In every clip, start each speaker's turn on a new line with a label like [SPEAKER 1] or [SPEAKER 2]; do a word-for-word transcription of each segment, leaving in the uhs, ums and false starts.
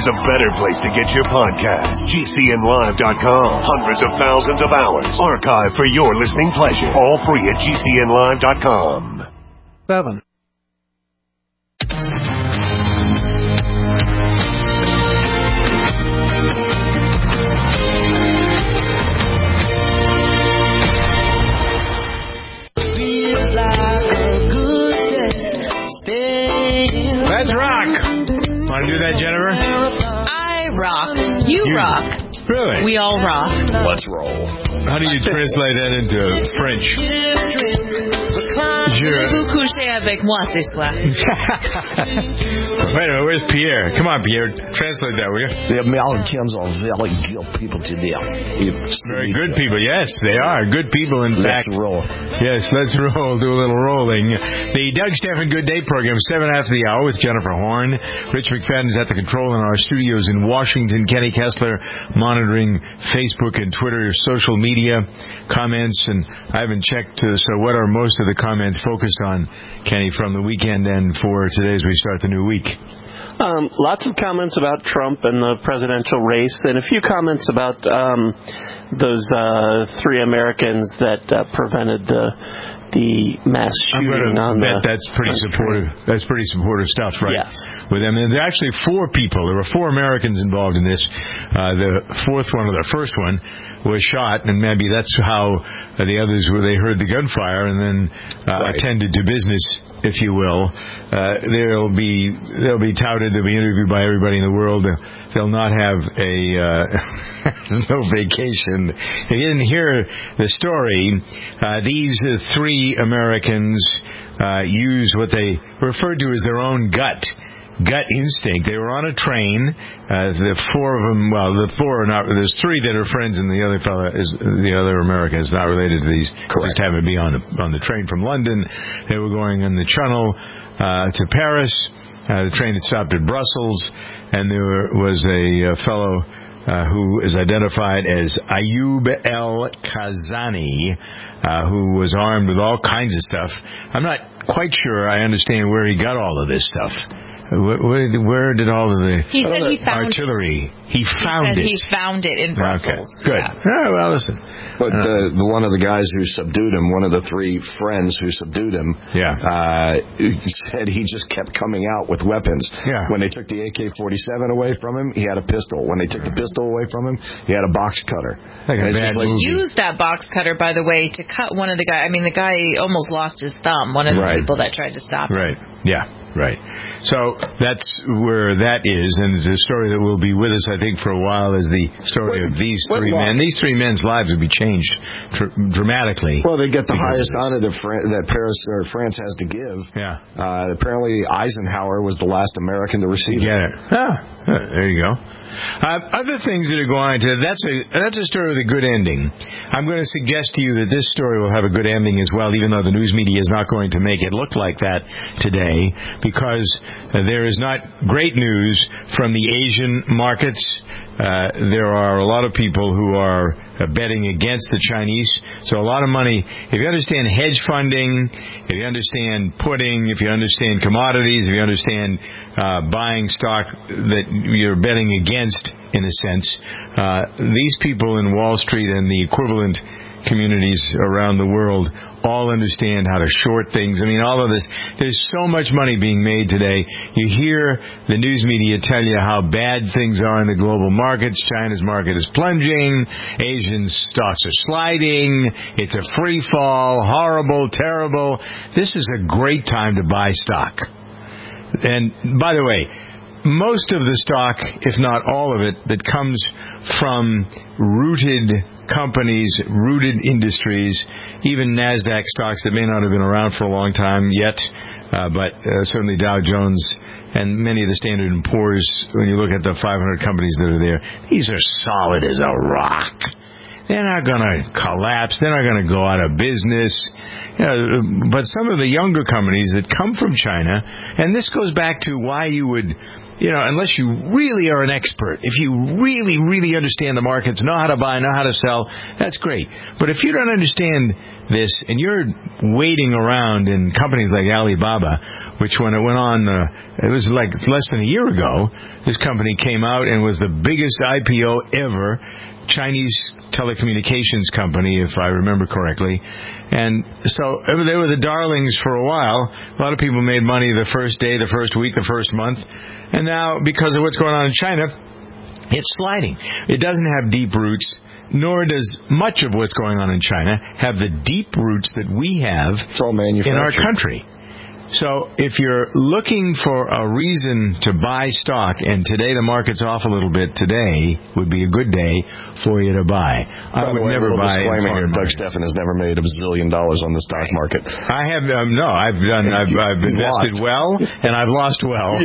[SPEAKER 1] there's a better place to get your podcast. G C N live dot com. Hundreds of thousands of hours archived for your listening pleasure. All free at G C N live dot com.
[SPEAKER 2] Seven.
[SPEAKER 3] Let's rock. Want to do that, Jennifer?
[SPEAKER 4] I rock. You, you rock.
[SPEAKER 3] Really?
[SPEAKER 4] We all rock.
[SPEAKER 5] Let's roll.
[SPEAKER 3] How do you translate that into French?
[SPEAKER 4] Je vous coucher avec moi ce soir.
[SPEAKER 3] Wait a minute, where's Pierre? Come on, Pierre. Translate that, will you?
[SPEAKER 5] The Americans are very good people today.
[SPEAKER 3] Very good people, yes, they are. Good people, in
[SPEAKER 5] let's
[SPEAKER 3] fact.
[SPEAKER 5] Let's roll.
[SPEAKER 3] Yes, let's roll. Do a little rolling. The Doug Stephan Good Day program, seven after the hour with Jennifer Horn. Rich McFadden's at the control in our studios in Washington. Kenny Kessler monitoring Facebook and Twitter, social media comments. And I haven't checked, uh, so what are most of the comments focused on, Kenny, from the weekend and for today as we start the new week?
[SPEAKER 6] Um, lots of comments about Trump and the presidential race, and a few comments about um, those uh, three Americans that uh, prevented the the mass shooting.
[SPEAKER 3] I'm
[SPEAKER 6] on
[SPEAKER 3] bet
[SPEAKER 6] the,
[SPEAKER 3] that's pretty supportive. That's pretty supportive stuff, right?
[SPEAKER 6] Yes.
[SPEAKER 3] With them, and there are actually four people. There were four Americans involved in this. Uh, the fourth one, or the first one, was shot, and maybe that's how uh, the others were. They heard the gunfire and then uh, right. attended to business, if you will. Uh, they'll be they'll be touted. They'll be interviewed by everybody in the world. They'll not have a uh, no vacation. If you didn't hear the story, uh, these uh, three Americans uh, used what they referred to as their own gut. Gut instinct. They were on a train. Uh, the four of them, well, the four are not. There's three that are friends, and the other fella is the other American is not related to these.
[SPEAKER 5] Correct.
[SPEAKER 3] Just happened to be on the on the train from London. They were going on the Channel uh, to Paris. Uh, the train had stopped at Brussels, and there was a uh, fellow uh, who is identified as Ayub El Kazani, uh, who was armed with all kinds of stuff. I'm not quite sure I understand where he got all of this stuff. Where, where, where did all of the
[SPEAKER 4] he said he found
[SPEAKER 3] artillery?
[SPEAKER 4] It.
[SPEAKER 3] He found
[SPEAKER 4] he
[SPEAKER 3] it.
[SPEAKER 4] He found it in Brussels.
[SPEAKER 3] Okay, good.
[SPEAKER 4] Yeah.
[SPEAKER 3] Oh, well, listen.
[SPEAKER 5] But the, the one of the guys who subdued him, one of the three friends who subdued him,
[SPEAKER 3] yeah.
[SPEAKER 5] uh, said he just kept coming out with weapons.
[SPEAKER 3] Yeah.
[SPEAKER 5] When they took the A K forty-seven away from him, he had a pistol. When they took the pistol away from him, he had a box cutter.
[SPEAKER 3] Like a bad
[SPEAKER 5] like,
[SPEAKER 3] movie.
[SPEAKER 4] Used that box cutter, by the way, to cut one of the guys. I mean, the guy almost lost his thumb. One of the
[SPEAKER 5] right.
[SPEAKER 4] people that tried to stop him.
[SPEAKER 3] Right. Yeah. Right. So that's where that is, and it's a story that will be with us, I think, for a while, is the story
[SPEAKER 5] what,
[SPEAKER 3] of these three men. These three men's lives will be changed tr- dramatically.
[SPEAKER 5] Well, they get the highest honor that, Fran- that Paris or France has to give.
[SPEAKER 3] Yeah.
[SPEAKER 5] Uh, apparently, Eisenhower was the last American to receive it.
[SPEAKER 3] Get it. Ah, there you go. Uh, other things that are going to, that's a that's a story with a good ending. I'm going to suggest to you that this story will have a good ending as well, even though the news media is not going to make it look like that today, because uh, there is not great news from the Asian markets. Uh, there are a lot of people who are uh, betting against the Chinese. So a lot of money, if you understand hedge funding, if you understand putting, if you understand commodities, if you understand uh, buying stock that you're betting against, in a sense, uh, these people in Wall Street and the equivalent communities around the world all understand how to short things. I mean, all of this. There's so much money being made today. You hear the news media tell you how bad things are in the global markets. China's market is plunging. Asian stocks are sliding. It's a free fall. Horrible, terrible. This is a great time to buy stock. And, by the way, most of the stock, if not all of it, that comes from rooted companies, rooted industries, even NASDAQ stocks that may not have been around for a long time yet, uh, but uh, certainly Dow Jones and many of the Standard and Poor's, when you look at the five hundred companies that are there, these are solid as a rock. They're not going to collapse. They're not going to go out of business. You know, but some of the younger companies that come from China, and this goes back to why you would, you know, unless you really are an expert, if you really, really understand the markets, know how to buy, know how to sell, that's great. But if you don't understand this and you're waiting around in companies like Alibaba, which when it went on, uh, it was like less than a year ago, this company came out and was the biggest I P O ever, Chinese telecommunications company, if I remember correctly. And so they were the darlings for a while. A lot of people made money the first day, the first week, the first month. And now, because of what's going on in China, it's sliding. It doesn't have deep roots, nor does much of what's going on in China have the deep roots that we have in our country. So if you're looking for a reason to buy stock, and today the market's off a little bit, today would be a good day for you to buy. I would never buy.
[SPEAKER 5] Disclaimer here: Doug Stephan has never made a bazillion dollars on the stock market.
[SPEAKER 3] I have um, no. I've done. I've, I've invested well, and I've lost well.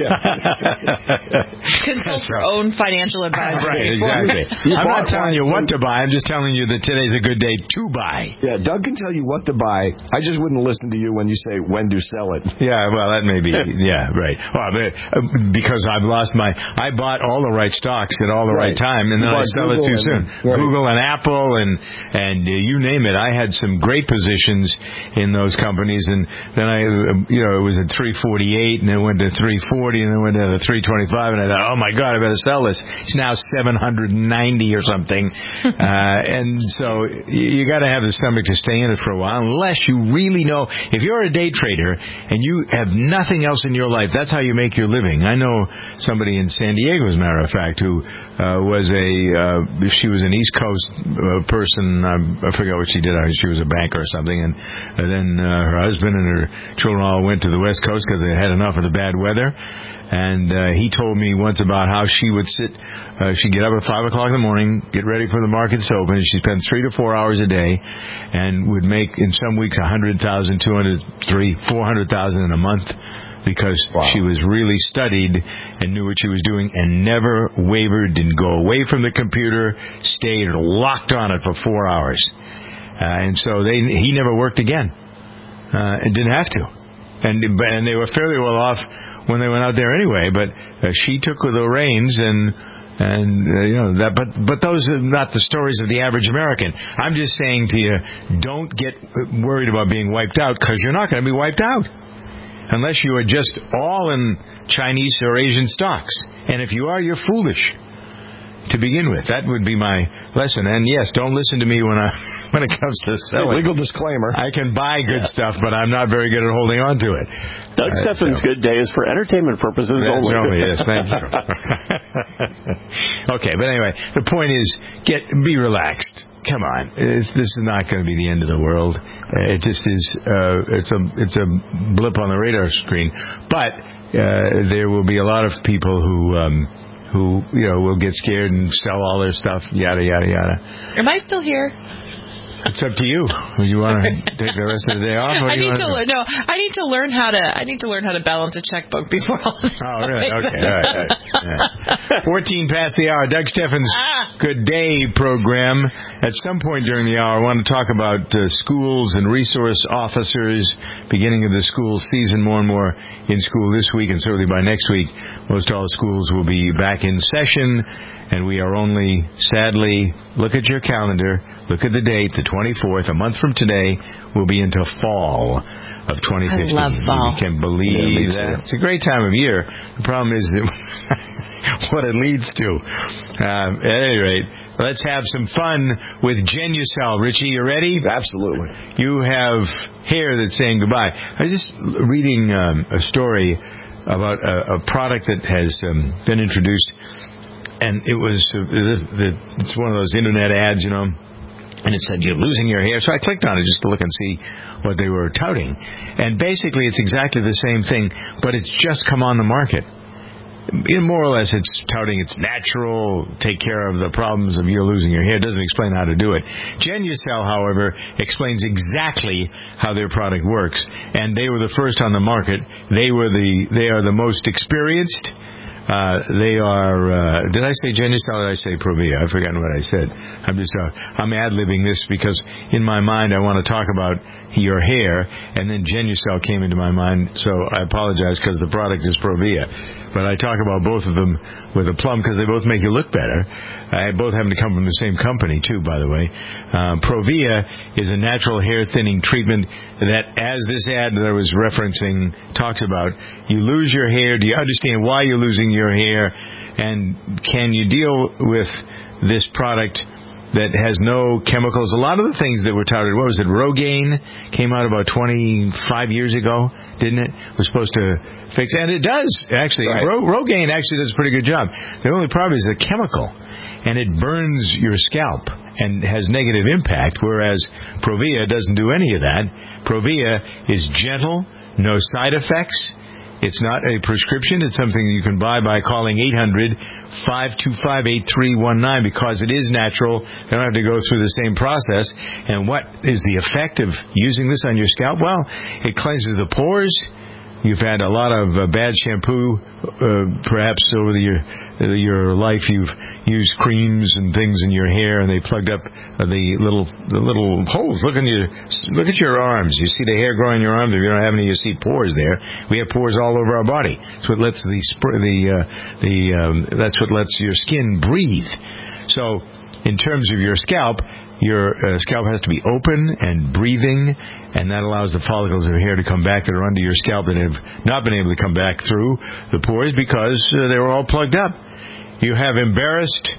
[SPEAKER 4] Consult your own financial advisor.
[SPEAKER 3] Right, exactly. I'm not telling you what to buy. I'm just telling you that today's a good day to buy.
[SPEAKER 5] Yeah, Doug can tell you what to buy. I just wouldn't listen to you when you say when to sell it.
[SPEAKER 3] Yeah, well, that may be. Yeah, right. Well, because I've lost my. I bought all the right stocks at all the right, right time, and then I sell Google it too soon. Right. Google and Apple and and uh, you name it. I had some great positions in those companies, and then I, uh, you know, it was at three forty-eight, and then it went to three forty, and then went to three twenty-five, and I thought, oh my God, I better sell this. It's now seven hundred ninety or something, uh, and so you, you got to have the stomach to stay in it for a while, unless you really know. If you're a day trader and you have nothing else in your life, that's how you make your living. I know somebody in San Diego, as a matter of fact, who uh, was a uh, she was an East Coast uh, person. I, I forget what she did. She was a banker or something. And, and then uh, her husband and her children all went to the West Coast because they had enough of the bad weather. And uh, he told me once about how she would sit. Uh, she'd get up at five o'clock in the morning, get ready for the markets to open. And she'd spend three to four hours a day, and would make in some weeks a hundred thousand, two hundred, three, four hundred thousand in a month. Because wow. she was really studied and knew what she was doing and never wavered, didn't go away from the computer, stayed locked on it for four hours. Uh, and so they, he never worked again. Uh, and didn't have to. And, and they were fairly well off when they went out there anyway, but uh, she took the reins and And uh, you know that, but but those are not the stories of the average American. I'm just saying to you, don't get worried about being wiped out, because you're not going to be wiped out unless you are just all in Chinese or Asian stocks. And if you are, you're foolish to begin with. That would be my lesson. And yes, don't listen to me when I when it comes to selling.
[SPEAKER 5] Legal disclaimer.
[SPEAKER 3] I can buy good yeah. stuff, but I'm not very good at holding on to it.
[SPEAKER 6] Doug uh, Stephan's so. Good day is for entertainment purposes
[SPEAKER 3] That's
[SPEAKER 6] only.
[SPEAKER 3] only. Yes, thank you. Okay, but anyway, the point is, get be relaxed. Come on, it's, this is not going to be the end of the world. Uh, it just is. Uh, it's a it's a blip on the radar screen. But uh, there will be a lot of people who um, who you know will get scared and sell all their stuff. Yada yada yada.
[SPEAKER 4] Am I still here?
[SPEAKER 3] It's up to you. You want to take the rest of the day off? Or
[SPEAKER 4] I
[SPEAKER 3] do you
[SPEAKER 4] need to
[SPEAKER 3] want
[SPEAKER 4] learn. No, I need to learn how to. I need to learn how to balance a checkbook before all this.
[SPEAKER 3] Oh, really? Okay. All right. All right. Yeah. Fourteen past the hour. Doug Stephan's ah. Good Day program. At some point during the hour, I want to talk about uh, schools and resource officers. Beginning of the school season, more and more in school this week, and certainly by next week, most all the schools will be back in session. And we are only, sadly, look at your calendar, look at the date, the twenty-fourth, a month from today, we'll be into fall of twenty fifteen.
[SPEAKER 4] I love fall.
[SPEAKER 3] You can believe yeah, that. It's a great time of year. The problem is that what it leads to. Um, at any rate, let's have some fun with Genucel. Richie, you ready?
[SPEAKER 5] Absolutely.
[SPEAKER 3] You have hair that's saying goodbye. I was just reading um, a story about a, a product that has um, been introduced. And it was, uh, the, the, it's one of those internet ads, you know, and it said, you're losing your hair. So I clicked on it just to look and see what they were touting. And basically it's exactly the same thing, but it's just come on the market. More or less it's touting it's natural, take care of the problems of you losing your hair. It doesn't explain how to do it. Genucel, however, explains exactly how their product works. And they were the first on the market. They were the, they are the most experienced. Uh, they are, uh, did I say Genucel or did I say Provia? I've forgotten what I said. I'm just, uh, I'm ad-libbing this because in my mind I want to talk about your hair, and then Genucel came into my mind, so I apologize because the product is Provia. but I talk about both of them with a plum because they both make you look better. Uh, both happen to come from the same company, too, by the way. Uh, Provia is a natural hair thinning treatment that, as this ad that I was referencing talks about, you lose your hair. Do you understand why you're losing your hair? And can you deal with this product that has no chemicals? A lot of the things that were touted, what was it, Rogaine came out about twenty-five years ago, didn't it? It was supposed to fix, and it does, actually.
[SPEAKER 5] Right.
[SPEAKER 3] Ro- Rogaine actually does a pretty good job. The only problem is the chemical, and it burns your scalp and has negative impact, whereas Provia doesn't do any of that. Provia is gentle, no side effects. It's not a prescription. It's something you can buy by calling eight hundred, five two five, eight three one nine because it is natural. They don't have to go through the same process. And what is the effect of using this on your scalp? Well, it cleanses the pores. You've had a lot of uh, bad shampoo, uh, perhaps over the, your uh, your life. You've used creams and things in your hair, and they plugged up uh, the little the little holes. Look in your look at your arms. You see the hair growing in your arms. If you don't have any, you see pores there. We have pores all over our body. That's what lets the sp- the uh, the um, that's what lets your skin breathe. So, in terms of your scalp, your uh, scalp has to be open and breathing, and that allows the follicles of hair to come back that are under your scalp that have not been able to come back through the pores because uh, they were all plugged up. You have embarrassed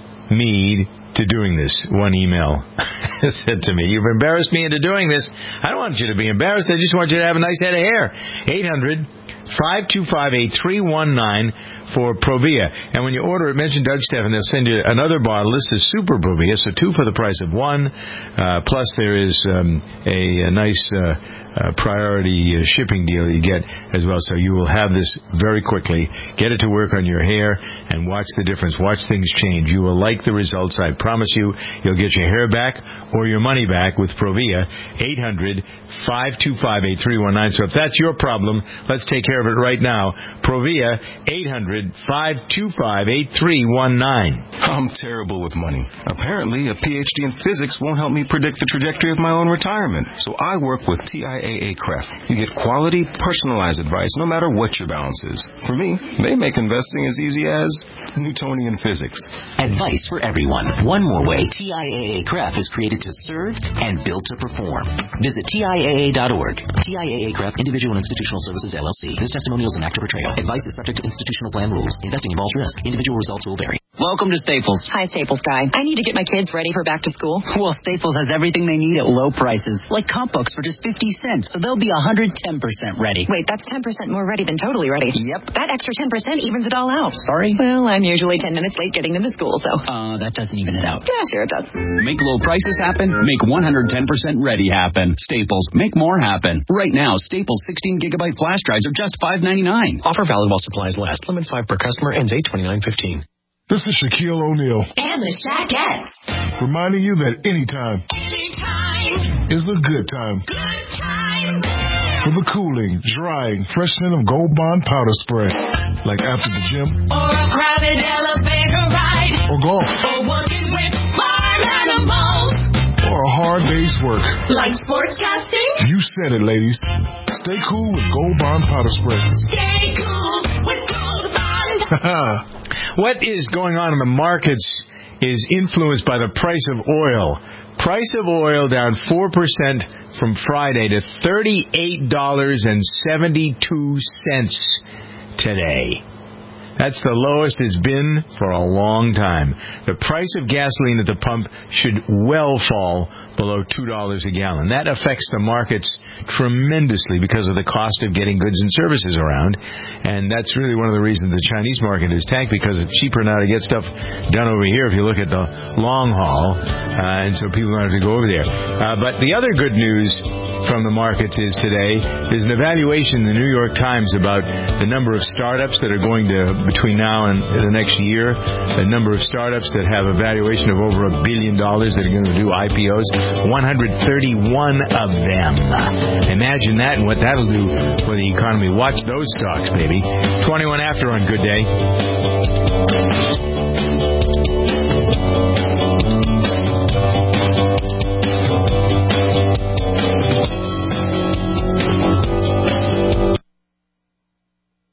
[SPEAKER 3] me to doing this, one email said to me. You've embarrassed me into doing this. I don't want you to be embarrassed. I just want you to have a nice head of hair. eight hundred, five two five, eight three one nine for Provia. And when you order it, mention Doug Stephan. They'll send you another bottle. This is Super Provia, so two for the price of one. Uh, plus there is um, a, a nice uh, uh, priority uh, shipping deal you get as well. So you will have this very quickly. Get it to work on your hair and watch the difference. Watch things change. You will like the results. I promise you. You'll get your hair back or your money back with Provia. eight hundred, five two five, eight three one nine. So if that's your problem, let's take care of it right now. Provia, eight hundred, five two five, eight three one nine.
[SPEAKER 2] I'm terrible with money. Apparently, a P H D in physics won't help me predict the trajectory of my own retirement. So I work with T I A A C R E F. You get quality, personalized advice no matter what your balance is. For me, they make investing as easy as Newtonian physics.
[SPEAKER 7] Advice for everyone. One more way T I A A C R E F is created to serve and built to perform. Visit T I A A dot org. T I A A C R E F, Individual and Institutional Services, L L C. This testimonials and actor portrayal. Advice is subject to institutional plan rules. Investing involves risk. Individual results will vary.
[SPEAKER 8] Welcome to Staples.
[SPEAKER 9] Hi, Staples guy. I need to get my kids ready for back to school.
[SPEAKER 8] Well, Staples has everything they need at low prices, like comp books for just fifty cents, so they'll be one hundred ten percent ready.
[SPEAKER 9] Wait, that's ten percent more ready than totally ready.
[SPEAKER 8] Yep.
[SPEAKER 9] That extra ten percent evens it all out.
[SPEAKER 8] Sorry?
[SPEAKER 9] Well, I'm usually ten minutes late getting them to school, so.
[SPEAKER 8] Uh, that doesn't even it out.
[SPEAKER 9] Yeah, sure it does.
[SPEAKER 10] Make low prices happen. Make one hundred ten percent ready happen. Staples. Make more happen. Right now, Staples sixteen gigabyte flash drives are just five ninety-nine.
[SPEAKER 11] Offer valid while supplies last. Limit five per customer. Ends eight twenty-nine fifteen.
[SPEAKER 12] This is Shaquille O'Neal.
[SPEAKER 9] And the Shaquettes.
[SPEAKER 12] Reminding you that anytime,
[SPEAKER 9] Anytime
[SPEAKER 12] is a good time.
[SPEAKER 9] Good time.
[SPEAKER 12] For the cooling, drying, fresh scent of Gold Bond powder spray. Like after the gym.
[SPEAKER 9] Or a crowded elevator ride.
[SPEAKER 12] Or golf.
[SPEAKER 9] Or working with farm animals.
[SPEAKER 12] Or a hard day's work.
[SPEAKER 9] Like sportscasting.
[SPEAKER 12] You said it, ladies. Stay cool with Gold Bond powder spray.
[SPEAKER 9] Stay cool with Gold Bond.
[SPEAKER 3] What is going on in the markets is influenced by the price of oil. Price of oil down four percent from Friday to thirty-eight dollars and seventy-two cents today. That's the lowest it's been for a long time. The price of gasoline at the pump should well fall below two dollars a gallon. That affects the markets tremendously because of the cost of getting goods and services around. And that's really one of the reasons the Chinese market is tanked, because it's cheaper now to get stuff done over here if you look at the long haul. Uh, and so people don't have to go over there. Uh, but the other good news from the markets is today, there's an evaluation in the New York Times about the number of startups that are going to, between now and the next year, the number of startups that have a valuation of over a billion dollars that are going to do I P Os, one hundred thirty-one of them. Imagine that and what that'll do for the economy. Watch those stocks, baby. twenty-one after on Good Day.
[SPEAKER 13] Health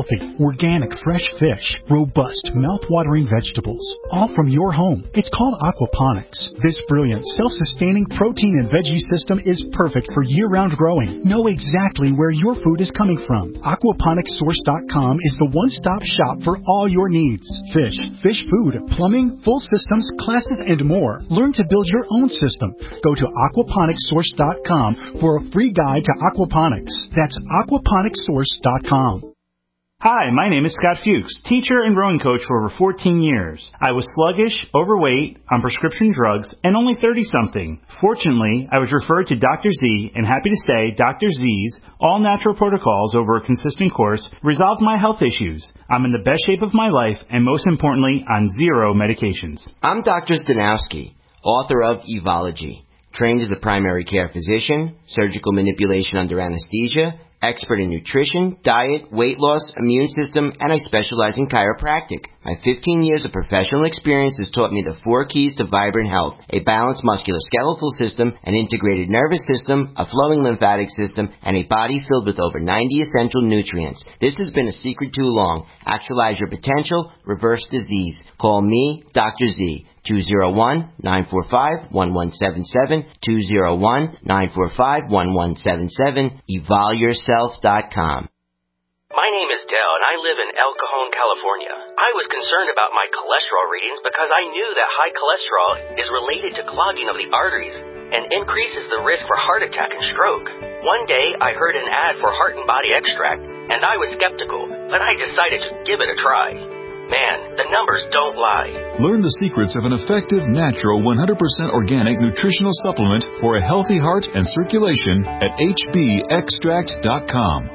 [SPEAKER 13] healthy, organic, fresh fish, robust, mouth-watering vegetables, all from your home. It's called aquaponics. This brilliant, self-sustaining protein and veggie system is perfect for year-round growing. Know exactly where your food is coming from. aquaponics source dot com is the one-stop shop for all your needs. Fish, fish food, plumbing, full systems, classes, and more. Learn to build your own system. Go to aquaponics source dot com for a free guide to aquaponics. That's aquaponics source dot com.
[SPEAKER 14] Hi, my name is Scott Fuchs, teacher and rowing coach for over fourteen years. I was sluggish, overweight, on prescription drugs, and only thirty-something. Fortunately, I was referred to Doctor Z, and happy to say Doctor Z's all-natural protocols over a consistent course resolved my health issues. I'm in the best shape of my life, and most importantly, on zero medications.
[SPEAKER 15] I'm Doctor Stanowski, author of Evology, trained as a primary care physician, surgical manipulation under anesthesia, expert in nutrition, diet, weight loss, immune system, and I specialize in chiropractic. My fifteen years of professional experience has taught me the four keys to vibrant health: a balanced musculoskeletal system, an integrated nervous system, a flowing lymphatic system, and a body filled with over ninety essential nutrients. This has been a secret too long. Actualize your potential, reverse disease. Call me, Doctor Z. two oh one, nine four five, one one seven seven, two oh one, nine four five, one one seven seven, evol yourself dot com.
[SPEAKER 16] My name is Dale, and I live in El Cajon, California. I was concerned about my cholesterol readings because I knew that high cholesterol is related to clogging of the arteries and increases the risk for heart attack and stroke. One day, I heard an ad for Heart and Body Extract, and I was skeptical, but I decided to give it a try. Man, the numbers don't lie.
[SPEAKER 17] Learn the secrets of an effective, natural, one hundred percent organic nutritional supplement for a healthy heart and circulation at H B extract dot com.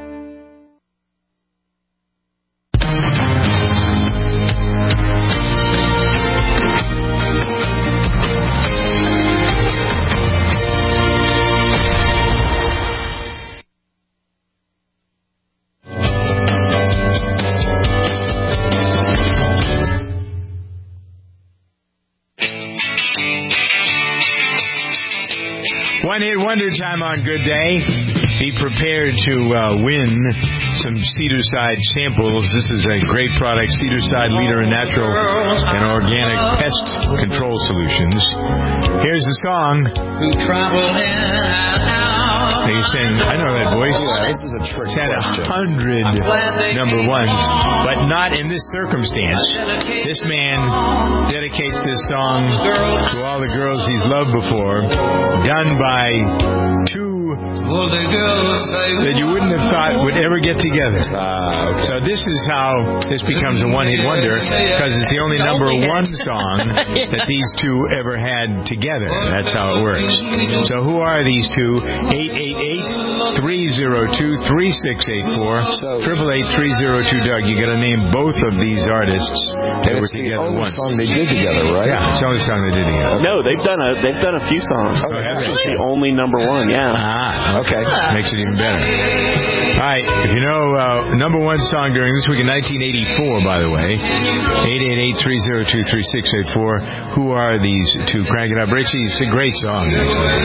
[SPEAKER 3] One-hit wonder time on Good Day. Be prepared to uh, win some Cedarside samples. This is a great product. Cedarside, leader in natural and organic pest control solutions. Here's the song. They sing, I know that voice.
[SPEAKER 5] Yeah, this is a trick
[SPEAKER 3] It's had a
[SPEAKER 5] question.
[SPEAKER 3] hundred number ones, but not in this circumstance. This man dedicates this song to all the girls he's loved before, done by two that you wouldn't have thought would ever get together.
[SPEAKER 5] Uh, okay.
[SPEAKER 3] So this is how this becomes a one-hit wonder, because it's the only number one song that these two ever had together. That's how it works. So who are these two? eight eight eight, three oh two, three six eight four, eight eight eight, three oh two, Doug. You got to name both of these artists that were together
[SPEAKER 5] only
[SPEAKER 3] once.
[SPEAKER 5] song they did together, right?
[SPEAKER 3] Yeah, it's the only song they did together.
[SPEAKER 6] No, they've done a they've done a few songs.
[SPEAKER 3] Oh, have they?
[SPEAKER 6] It's the only number one. Yeah.
[SPEAKER 3] Ah, okay. Makes it even better. All right. If you know uh, number one song during this week in nineteen eighty-four, by the way, eight eight eight, three oh two, three six eight four. Who are these two? Crank it up, Richie. It's a great song, actually.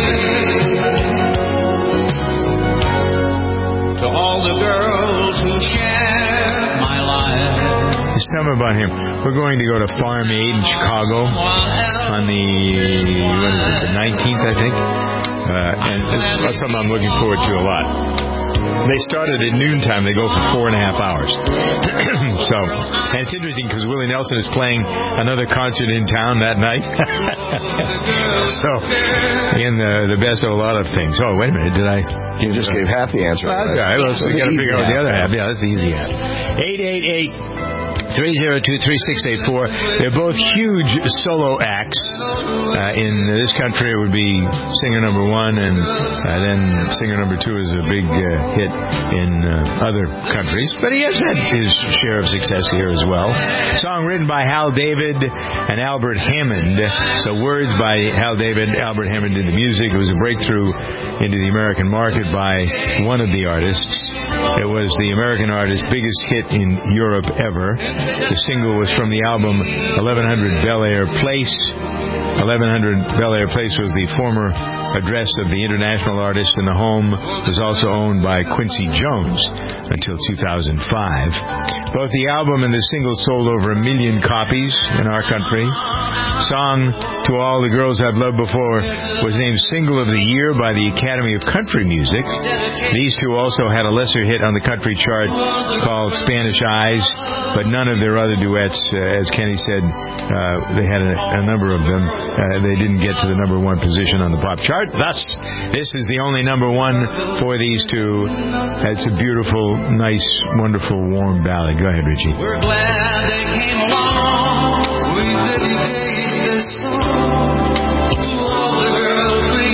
[SPEAKER 18] To all the girls who share my life.
[SPEAKER 3] Just tell me about him. We're going to go to Farm Aid in Chicago on the, what is it, the nineteenth, I think. Uh, and that's something I'm looking forward to a lot. They started at noontime. They go for four and a half hours. So, and it's interesting because Willie Nelson is playing another concert in town that night. So, again, the, the best of a lot of things. Oh, wait a minute. Did I?
[SPEAKER 5] You just gave half the answer.
[SPEAKER 3] Well, that's all right. Let's, we got to figure out the other half. Yeah, that's the easy half. eight eight eight, three oh two, three six eight four. They're both huge solo acts. Uh, in this country, it would be singer number one, and uh, then singer number two is a big uh, hit in uh, other countries. But he has had his share of success here as well. Song written by Hal David and Albert Hammond. So words by Hal David, Albert Hammond did the music. It was a breakthrough into the American market by one of the artists. It was the American artist's biggest hit in Europe ever. The single was from the album eleven hundred Bel Air Place. eleven hundred Bel Air Place was the former address of the international artist, and the home was also owned by Quincy Jones until two thousand five. Both the album and the single sold over a million copies in our country. Song To All the Girls I've Loved Before was named Single of the Year by the Academy of Country Music. These two also had a lesser hit on the country chart called Spanish Eyes, but none of their other duets, uh, as Kenny said, uh, they had a, a number of them. Uh, they didn't get to the number one position on the pop chart. Thus, this is the only number one for these two. It's a beautiful, nice, wonderful, warm ballad. Go ahead, Richie.
[SPEAKER 18] We're glad they came along. We dedicate this song to all the girls we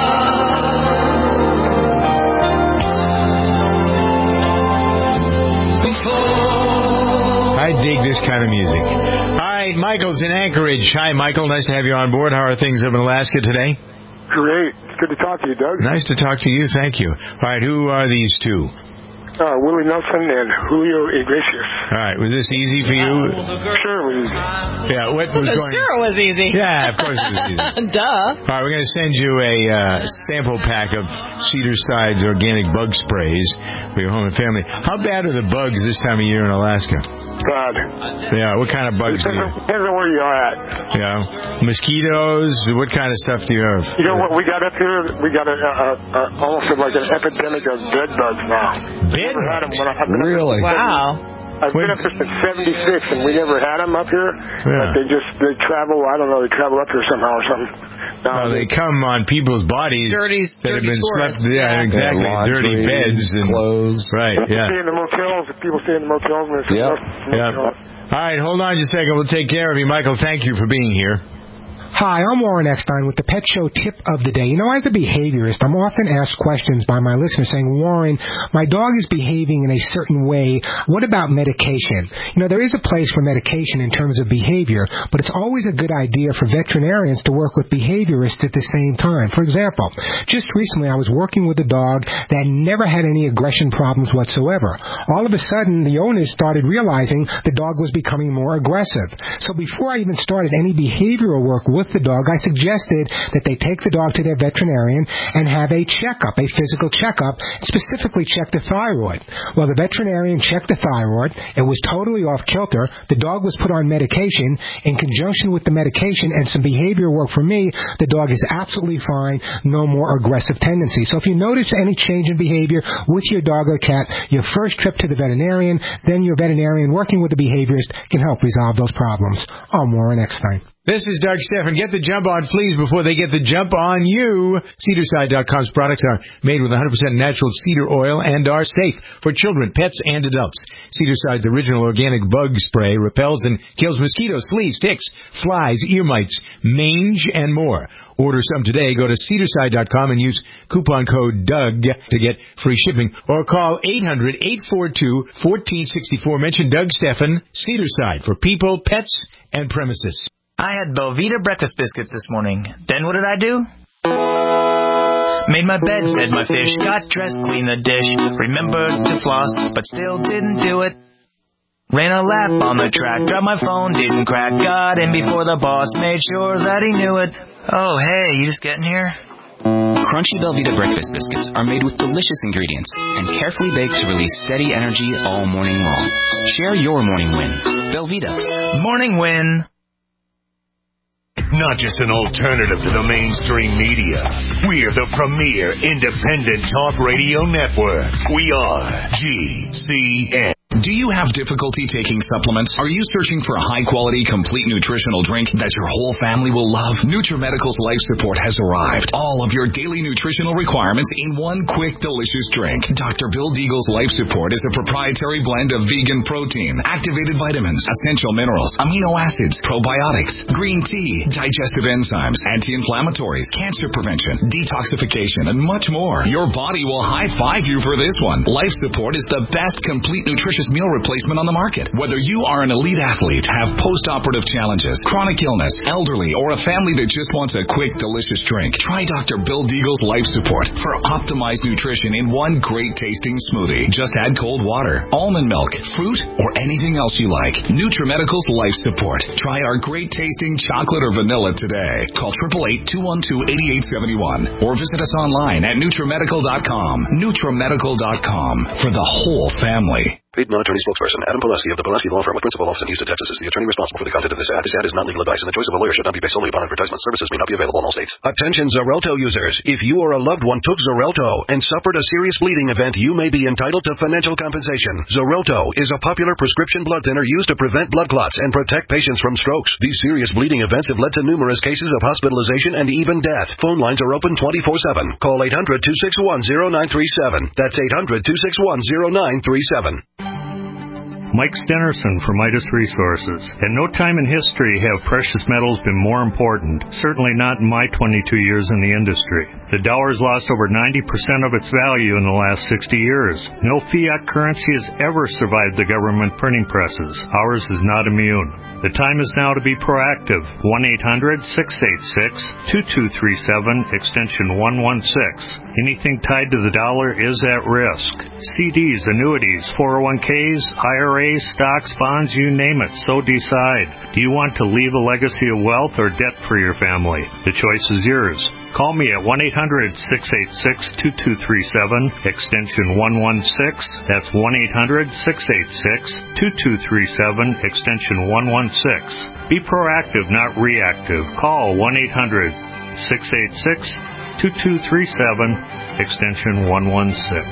[SPEAKER 18] love. Before.
[SPEAKER 3] I dig this kind of music. All right, Michael's in Anchorage. Hi, Michael. Nice to have you on board. How are things up in Alaska today?
[SPEAKER 19] Great. It's good to talk to you, Doug.
[SPEAKER 3] Nice to talk to you. Thank you. All right, who are these two?
[SPEAKER 19] Uh, Willie Nelson and Julio Iglesias.
[SPEAKER 3] All right, was this easy for you?
[SPEAKER 19] Sure, it was easy.
[SPEAKER 3] Yeah, what was going?
[SPEAKER 4] Sure, it was easy.
[SPEAKER 3] Yeah, of course it was easy.
[SPEAKER 4] Duh.
[SPEAKER 3] All right, we're going to send you a uh, sample pack of Cedar Side's organic bug sprays for your home and family. How bad are the bugs this time of year in Alaska?
[SPEAKER 19] God.
[SPEAKER 3] Yeah, what kind of bugs do you have?
[SPEAKER 19] Depends on where you are at.
[SPEAKER 3] Yeah, mosquitoes. What kind of stuff do you have?
[SPEAKER 19] You know what we got up here? We got a, a, a almost like an epidemic of bed bugs now.
[SPEAKER 3] Bed bugs?
[SPEAKER 19] Really?
[SPEAKER 4] Wow.
[SPEAKER 19] I've been up here since seventy-six, and we never had them up here.
[SPEAKER 3] Yeah.
[SPEAKER 19] But they just, they travel, I don't know, they travel up here somehow or something. No,
[SPEAKER 3] well, they come on people's bodies
[SPEAKER 4] dirty,
[SPEAKER 3] that
[SPEAKER 4] dirty
[SPEAKER 3] have been
[SPEAKER 4] tourists.
[SPEAKER 3] slept. Yeah, exactly.
[SPEAKER 5] Yeah,
[SPEAKER 3] dirty beds and
[SPEAKER 5] clothes.
[SPEAKER 3] Right.
[SPEAKER 19] People
[SPEAKER 3] Yeah.
[SPEAKER 19] stay in the motels. People stay in the motels. And
[SPEAKER 5] Yep.
[SPEAKER 3] Yeah. All right, hold on just a second. We'll take care of you, Michael. Thank you for being here.
[SPEAKER 20] Hi, I'm Warren Eckstein with the Pet Show Tip of the Day. You know, as a behaviorist, I'm often asked questions by my listeners saying, Warren, my dog is behaving in a certain way. What about medication? You know, there is a place for medication in terms of behavior, but it's always a good idea for veterinarians to work with behaviorists at the same time. For example, just recently I was working with a dog that never had any aggression problems whatsoever. All of a sudden, the owners started realizing the dog was becoming more aggressive. So before I even started any behavioral work with the dog, I suggested that they take the dog to their veterinarian and have a checkup, a physical checkup, specifically check the thyroid. Well, the veterinarian checked the thyroid. It was totally off kilter. The dog was put on medication. In conjunction with the medication and some behavior work from me, the dog is absolutely fine, no more aggressive tendencies. So if you notice any change in behavior with your dog or cat, your first trip to the veterinarian, then your veterinarian working with the behaviorist can help resolve those problems. I'm Warren Eckstein.
[SPEAKER 3] This is Doug Stephan. Get the jump on fleas before they get the jump on you. Cedarside dot com's products are made with one hundred percent natural cedar oil and are safe for children, pets, and adults. Cedarside's original organic bug spray repels and kills mosquitoes, fleas, ticks, flies, ear mites, mange, and more. Order some today. Go to Cedarside dot com and use coupon code Doug to get free shipping. Or call eight hundred, eight four two, one four six four. Mention Doug Stephan, Cedarside, for people, pets, and premises.
[SPEAKER 21] I had Belvita breakfast biscuits this morning. Then what did I do? Made my bed, fed my fish, got dressed, cleaned the dish, remembered to floss, but still didn't do it. Ran a lap on the track, dropped my phone, didn't crack, got in before the boss, made sure that he knew it. Oh, hey, you just getting here?
[SPEAKER 10] Crunchy Belvita breakfast biscuits are made with delicious ingredients and carefully baked to release steady energy all morning long. Share your morning win. Belvita.
[SPEAKER 21] Morning win.
[SPEAKER 1] Not just an alternative to the mainstream media. We're the premier independent talk radio network. We are G C N.
[SPEAKER 22] Do you have difficulty taking supplements? Are you searching for a high-quality, complete nutritional drink that your whole family will love? NutriMedical's Life Support has arrived. All of your daily nutritional requirements in one quick, delicious drink. Doctor Bill Deagle's Life Support is a proprietary blend of vegan protein, activated vitamins, essential minerals, amino acids, probiotics, green tea, digestive enzymes, anti-inflammatories, cancer prevention, detoxification, and much more. Your body will high-five you for this one. Life Support is the best complete nutrition nutritious meal replacement on the market. Whether you are an elite athlete, have post-operative challenges, chronic illness, elderly, or a family that just wants a quick, delicious drink, try Doctor Bill Deagle's Life Support for optimized nutrition in one great-tasting smoothie. Just add cold water, almond milk, fruit, or anything else you like. NutriMedical's Life Support. Try our great-tasting chocolate or vanilla today. Call eight eight eight, two one two, eight eight seven one or visit us online at NutriMedical dot com. NutriMedical dot com for the whole family.
[SPEAKER 2] Paid non-attorney spokesperson Adam Pulaski of the Pulaski Law Firm with principal office in Houston, Texas is the attorney responsible for the content of this ad. This ad is not legal advice, and the choice of a lawyer should not be based solely upon advertisement. Services may not be available in all states.
[SPEAKER 7] Attention Xarelto users. If you or a loved one took Xarelto and suffered a serious bleeding event, you may be entitled to financial compensation. Xarelto is a popular prescription blood thinner used to prevent blood clots and protect patients from strokes. These serious bleeding events have led to numerous cases of hospitalization and even death. Phone lines are open twenty-four seven. Call eight hundred, two six one, zero nine three seven. That's eight hundred, two six one, zero nine three seven.
[SPEAKER 23] Mike Stenerson for Midas Resources. At no time in history have precious metals been more important, certainly not in my twenty-two years in the industry. The dollar has lost over ninety percent of its value in the last sixty years. No fiat currency has ever survived the government printing presses. Ours is not immune. The time is now to be proactive. one eight hundred, six eight six, two two three seven, extension one one six. Anything tied to the dollar is at risk. C Ds, annuities, four oh one Ks, I R As, stocks, bonds, you name it. So decide. Do you want to leave a legacy of wealth or debt for your family? The choice is yours. Call me at one eight hundred, six eight six, two two three seven, extension one one six. That's one eight hundred, six eight six, two two three seven, extension one one six. Be proactive, not reactive. Call one eight hundred, six eight six, two two three seven, extension one one six.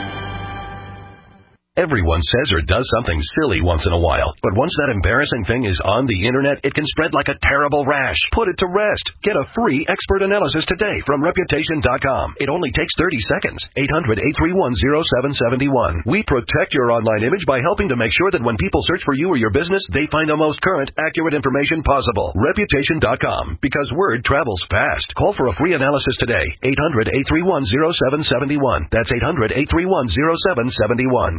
[SPEAKER 7] Everyone says or does something silly once in a while, but once that embarrassing thing is on the internet, it can spread like a terrible rash. Put it to rest. Get a free expert analysis today from Reputation dot com. It only takes thirty seconds. eight hundred, eight three one, zero seven seven one. We protect your online image by helping to make sure that when people search for you or your business, they find the most current, accurate information possible. Reputation dot com, because word travels fast. Call for a free analysis today. eight hundred, eight three one, zero seven seven one. That's eight hundred, eight three one, zero seven seven one.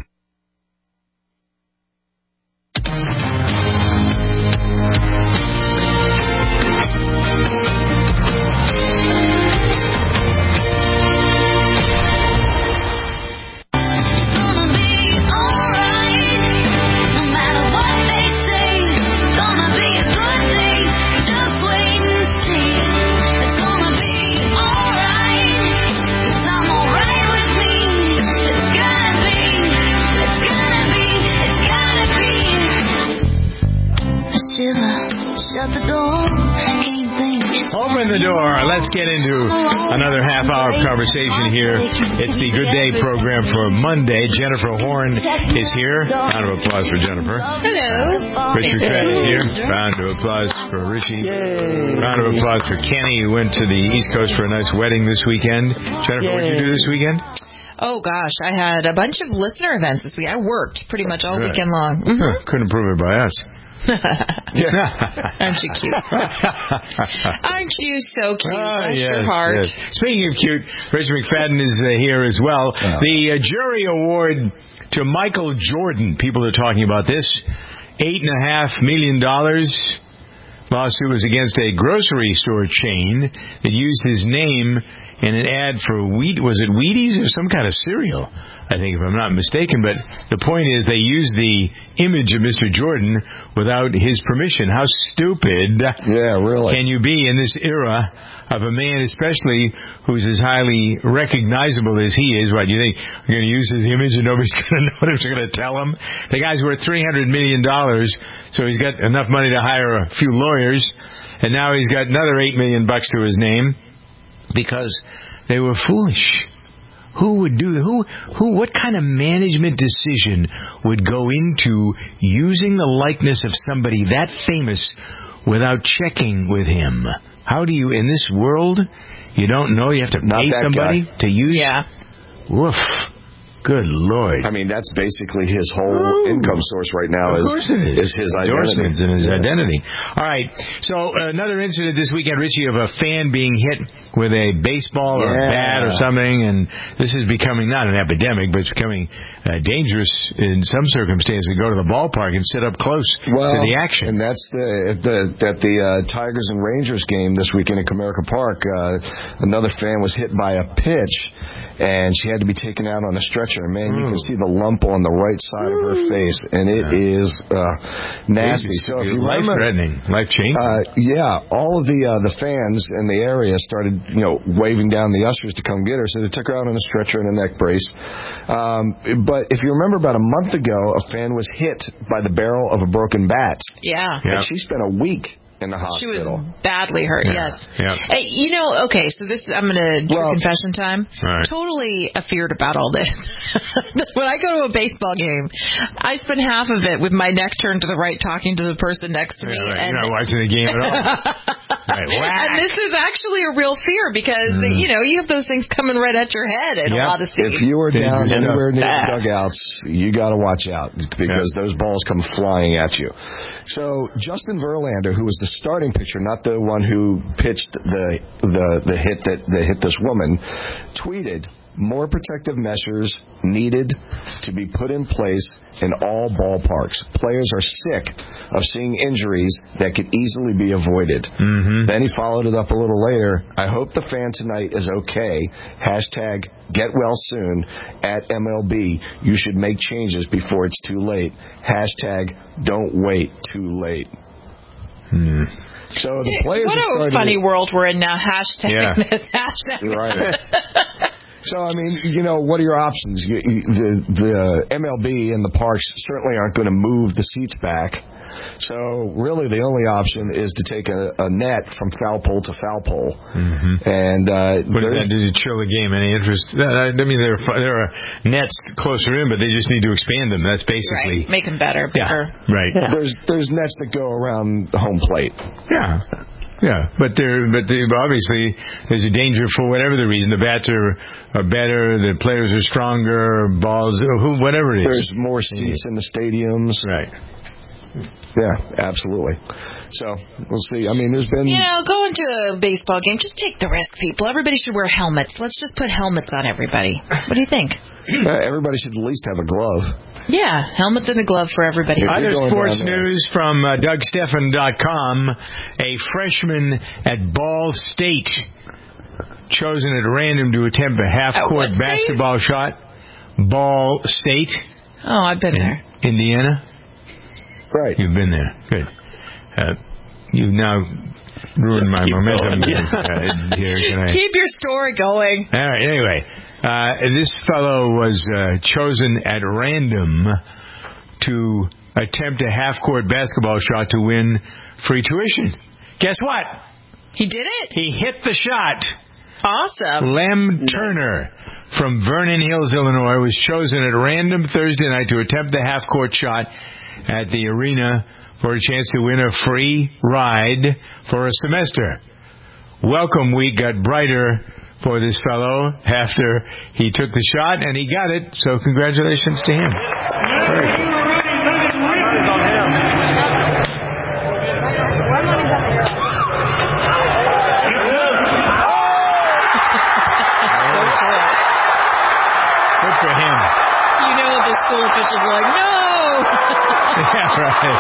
[SPEAKER 3] Open the door. Let's get into another half-hour conversation here. It's the Good Day program for Monday. Jennifer Horn is here. Round of applause for Jennifer.
[SPEAKER 4] Hello.
[SPEAKER 3] Richard Fred is here. Round of applause for Richie. Yay. Round of applause for Kenny, who went to the East Coast for a nice wedding this weekend. Jennifer, what did you do this weekend?
[SPEAKER 4] Oh, gosh. I had a bunch of listener events this week. I worked pretty much all
[SPEAKER 3] Good.
[SPEAKER 4] weekend long. Mm-hmm.
[SPEAKER 3] Couldn't prove it by us.
[SPEAKER 4] Aren't you cute? Aren't you so cute?
[SPEAKER 3] Oh,
[SPEAKER 4] Bless
[SPEAKER 3] yes,
[SPEAKER 4] your heart.
[SPEAKER 3] Yes. Speaking of cute, Richard McFadden is uh, here as well. Oh. The uh, jury award to Michael Jordan. People are talking about this. Eight and a half million dollars. Lawsuit was against a grocery store chain that used his name in an ad for wheat. Was it Wheaties or some kind of cereal? I think, if I'm not mistaken, but the point is they used the image of Mister Jordan without his permission. How stupid
[SPEAKER 5] yeah, really.
[SPEAKER 3] can you be in this era of a man, especially who's as highly recognizable as he is? What, do you think you're going to use his image and nobody's going to notice? They're going to tell him? The guy's worth three hundred million dollars, so he's got enough money to hire a few lawyers, and now he's got another eight million dollars bucks to his name because they were foolish. Who would do who who what kind of management decision would go into using the likeness of somebody that famous without checking with him? How do you, in this world, you don't know, you have to
[SPEAKER 5] Not
[SPEAKER 3] pay
[SPEAKER 5] that
[SPEAKER 3] somebody
[SPEAKER 5] guy.
[SPEAKER 3] to use?
[SPEAKER 4] Yeah.
[SPEAKER 3] Woof. Good Lord.
[SPEAKER 5] I mean, that's basically his whole Ooh. income source right now
[SPEAKER 3] of
[SPEAKER 5] is,
[SPEAKER 3] course it is.
[SPEAKER 5] is his identity.
[SPEAKER 3] Endorsements and his
[SPEAKER 5] yeah.
[SPEAKER 3] identity. All right. So uh, another incident this weekend, Richie, of a fan being hit with a baseball or
[SPEAKER 5] yeah.
[SPEAKER 3] a bat or something, and this is becoming not an epidemic, but it's becoming uh, dangerous in some circumstances to go to the ballpark and sit up close
[SPEAKER 5] well,
[SPEAKER 3] to the action.
[SPEAKER 5] And that's the, the at the uh, Tigers and Rangers game this weekend at Comerica Park. Uh, another fan was hit by a pitch, and she had to be taken out on a stretcher. And man, mm. you can see the lump on the right side of her face, and it yeah. is uh, nasty.
[SPEAKER 3] It's
[SPEAKER 5] so if you
[SPEAKER 3] life-threatening, life-changing.
[SPEAKER 5] Uh, yeah, all of the uh, the fans in the area started, you know, waving down the ushers to come get her. So they took her out on a stretcher and a neck brace. Um, but if you remember, about a month ago, a fan was hit by the barrel of a broken bat.
[SPEAKER 4] Yeah,
[SPEAKER 5] and she spent a week in the hospital.
[SPEAKER 4] She was badly hurt,
[SPEAKER 3] yeah.
[SPEAKER 4] yes.
[SPEAKER 3] Yeah.
[SPEAKER 4] Hey, you know, okay, so this, I'm going to do
[SPEAKER 5] well,
[SPEAKER 4] confession time.
[SPEAKER 3] Right.
[SPEAKER 4] Totally afeared about all this. When I go to a baseball game, I spend half of it with my neck turned to the right talking to the person next to me.
[SPEAKER 3] Yeah, right.
[SPEAKER 4] And
[SPEAKER 3] You're not watching the game at all. Right.
[SPEAKER 4] And this is actually a real fear because, mm. you know, you have those things coming right at your head in
[SPEAKER 3] yep.
[SPEAKER 4] a lot of seats.
[SPEAKER 5] If you are down anywhere near the dugouts, you got to watch out because yep. those balls come flying at you. So Justin Verlander, who was the starting pitcher, not the one who pitched the the the hit that, that hit this woman, tweeted, "More protective measures needed to be put in place in all ballparks. Players are sick of seeing injuries that could easily be avoided."
[SPEAKER 3] Mm-hmm.
[SPEAKER 5] Then he followed it up a little later. "I hope the fan tonight is okay. Hashtag get well soon. At M L B, you should make changes before it's too late. Hashtag don't wait too late."
[SPEAKER 3] Hmm.
[SPEAKER 5] So the players
[SPEAKER 4] what a funny
[SPEAKER 5] to,
[SPEAKER 4] world we're in now. Hashtag
[SPEAKER 3] yeah.
[SPEAKER 4] this, hashtag
[SPEAKER 5] right. So, I mean, you know, what are your options? You, you, the, the M L B and the parks certainly aren't going to move the seats back. So, really, the only option is to take a, a net from foul pole to foul pole.
[SPEAKER 3] Mm-hmm.
[SPEAKER 5] And uh,
[SPEAKER 3] what does that do to chill the game? Any interest? I mean, there are, there are nets closer in, but they just need to expand them. That's basically
[SPEAKER 4] right. Make them better, bigger.
[SPEAKER 3] Yeah, right.
[SPEAKER 5] Yeah. There's there's nets that go around the home plate.
[SPEAKER 3] Yeah. Yeah, but there, but there, obviously there's a danger for whatever the reason. The bats are, are better, the players are stronger, balls, who, whatever it is.
[SPEAKER 5] There's more seats in the stadiums.
[SPEAKER 3] Right.
[SPEAKER 5] Yeah, absolutely. So we'll see. I mean, there's been.
[SPEAKER 4] You know, going to a baseball game, just take the risk, people. Everybody should wear helmets. Let's just put helmets on everybody. What do you think?
[SPEAKER 5] Uh, everybody should at least have a glove.
[SPEAKER 4] Yeah, helmets and a glove for everybody.
[SPEAKER 3] Other sports news from uh, Doug Stephan dot com. A freshman at Ball State chosen at random to attempt a half-court basketball shot. Ball State.
[SPEAKER 4] Oh, I've been there.
[SPEAKER 3] Indiana.
[SPEAKER 5] Right.
[SPEAKER 3] You've been there. Good. Uh, you've now ruined my
[SPEAKER 6] Keep
[SPEAKER 3] momentum.
[SPEAKER 6] uh,
[SPEAKER 3] here. Can I...
[SPEAKER 4] Keep your story going.
[SPEAKER 3] All right, anyway. Uh, this fellow was uh, chosen at random to attempt a half-court basketball shot to win free tuition. Guess what?
[SPEAKER 4] He did it?
[SPEAKER 3] He hit the shot.
[SPEAKER 4] Awesome.
[SPEAKER 3] Lem Turner from Vernon Hills, Illinois, was chosen at random Thursday night to attempt the half-court shot at the arena for a chance to win a free ride for a semester. Welcome week got brighter for this fellow after he took the shot, and he got it, so congratulations to him. Great. Good for him.
[SPEAKER 4] You know the school officials were like, no!
[SPEAKER 3] Yeah, right.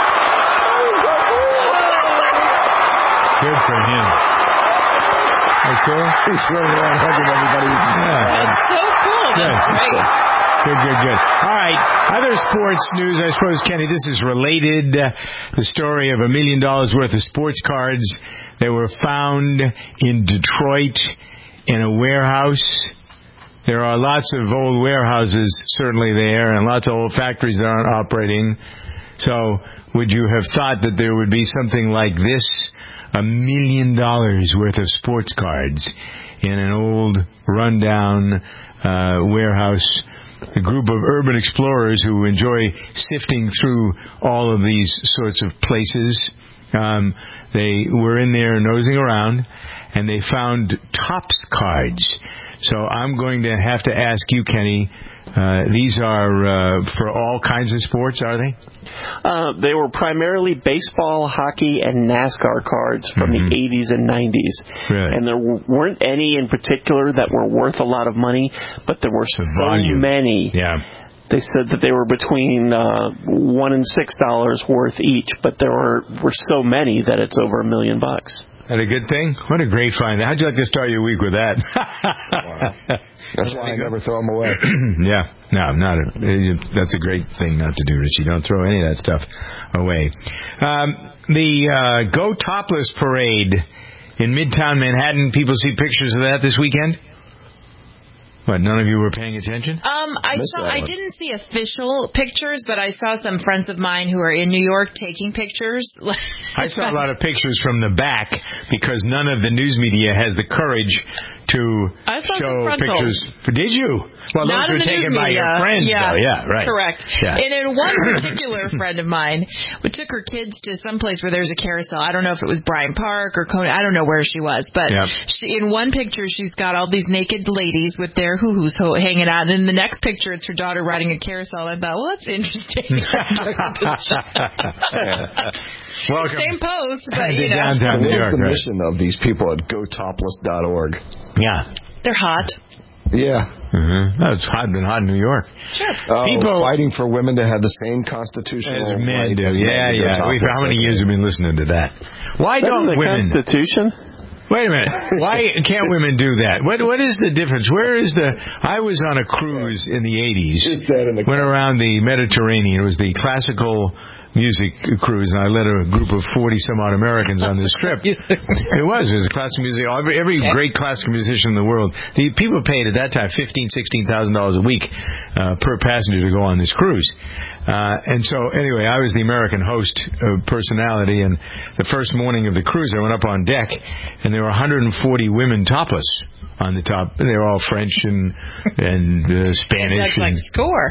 [SPEAKER 3] Good for him. That's cool.
[SPEAKER 5] He's running around hugging everybody.
[SPEAKER 3] Yeah.
[SPEAKER 4] That's so cool. That's
[SPEAKER 3] good.
[SPEAKER 4] great.
[SPEAKER 3] Good, good, good. All right. Other sports news, I suppose, Kenny, this is related. Uh, the story of a million dollars worth of sports cards that were found in Detroit in a warehouse. There are lots of old warehouses certainly there and lots of old factories that aren't operating. So would you have thought that there would be something like this? A million dollars worth of sports cards in an old, rundown uh, warehouse. A group of urban explorers who enjoy sifting through all of these sorts of places. Um, they were in there nosing around, and they found Topps cards. So I'm going to have to ask you, Kenny, uh, these are uh, for all kinds of sports, are they?
[SPEAKER 6] Uh, they were primarily baseball, hockey, and NASCAR cards from mm-hmm. the eighties and nineties.
[SPEAKER 3] Really?
[SPEAKER 6] And there weren't any in particular that were worth a lot of money, but there were
[SPEAKER 3] the
[SPEAKER 6] so
[SPEAKER 3] volume.
[SPEAKER 6] many.
[SPEAKER 3] Yeah.
[SPEAKER 6] They said that they were between uh, one and six dollars worth each, but there were, were so many that it's over a million bucks.
[SPEAKER 3] That a good thing? What a great find. How'd you like to start your week with that?
[SPEAKER 5] Wow. That's why I never throw them away.
[SPEAKER 3] Yeah, no, not a, that's a great thing not to do, Richie. Don't throw any of that stuff away. Um, the uh, Go Topless Parade in Midtown Manhattan, people see pictures of that this weekend? What, none of you were paying attention?
[SPEAKER 4] Um, I saw. I didn't see official pictures, but I saw some friends of mine who are in New York taking pictures.
[SPEAKER 3] I saw a lot of pictures from the back because none of the news media has the courage to
[SPEAKER 4] I saw
[SPEAKER 3] show
[SPEAKER 4] some
[SPEAKER 3] pictures. Did you? Well,
[SPEAKER 4] Not
[SPEAKER 3] those were taken by
[SPEAKER 4] media.
[SPEAKER 3] your friends,
[SPEAKER 4] yeah.
[SPEAKER 3] though. Yeah, right.
[SPEAKER 4] Correct.
[SPEAKER 3] Yeah.
[SPEAKER 4] And in one particular friend of mine, we took her kids to some place where there's a carousel. I don't know if it was Bryant Park or Coney. I don't know where she was, but
[SPEAKER 3] yep.
[SPEAKER 4] she, in one picture, she's got all these naked ladies with their hoo-hoos ho- hanging out. And in the next picture, it's her daughter riding a carousel. I thought, well, that's interesting.
[SPEAKER 3] Welcome.
[SPEAKER 4] Same post, but you know.
[SPEAKER 3] Downtown New
[SPEAKER 5] What is
[SPEAKER 3] York,
[SPEAKER 5] the
[SPEAKER 3] right?
[SPEAKER 5] mission of these people at go topless dot org?
[SPEAKER 3] Yeah.
[SPEAKER 4] They're hot.
[SPEAKER 5] Yeah.
[SPEAKER 3] Mm-hmm. Oh, it's hot, been hot in New York.
[SPEAKER 4] Sure.
[SPEAKER 5] Oh,
[SPEAKER 3] People
[SPEAKER 5] fighting for women to have the same constitutional
[SPEAKER 3] as men
[SPEAKER 5] right
[SPEAKER 3] do.
[SPEAKER 5] as
[SPEAKER 3] Yeah,
[SPEAKER 5] men to go
[SPEAKER 3] yeah. We've,
[SPEAKER 5] topless.
[SPEAKER 3] how many years have we been listening to that? Why
[SPEAKER 6] That's
[SPEAKER 3] don't
[SPEAKER 6] the
[SPEAKER 3] women?
[SPEAKER 6] Constitution?
[SPEAKER 3] Wait a minute. Why can't women do that? What What is the difference? Where is the... I was on a cruise in the eighties.
[SPEAKER 5] Just that in the
[SPEAKER 3] went around the Mediterranean. It was the classical music cruise, and I led a group of forty-some-odd Americans on this trip. It was. It was classical music. Every, every great classical musician in the world. The people paid at that time fifteen thousand dollars, sixteen thousand dollars a week uh, per passenger to go on this cruise. Uh, and so, anyway, I was the American host uh, personality, and the first morning of the cruise, I went up on deck, and there were one hundred forty women topless on the top. They were all French and and uh, Spanish.
[SPEAKER 4] That's like
[SPEAKER 3] and
[SPEAKER 4] score.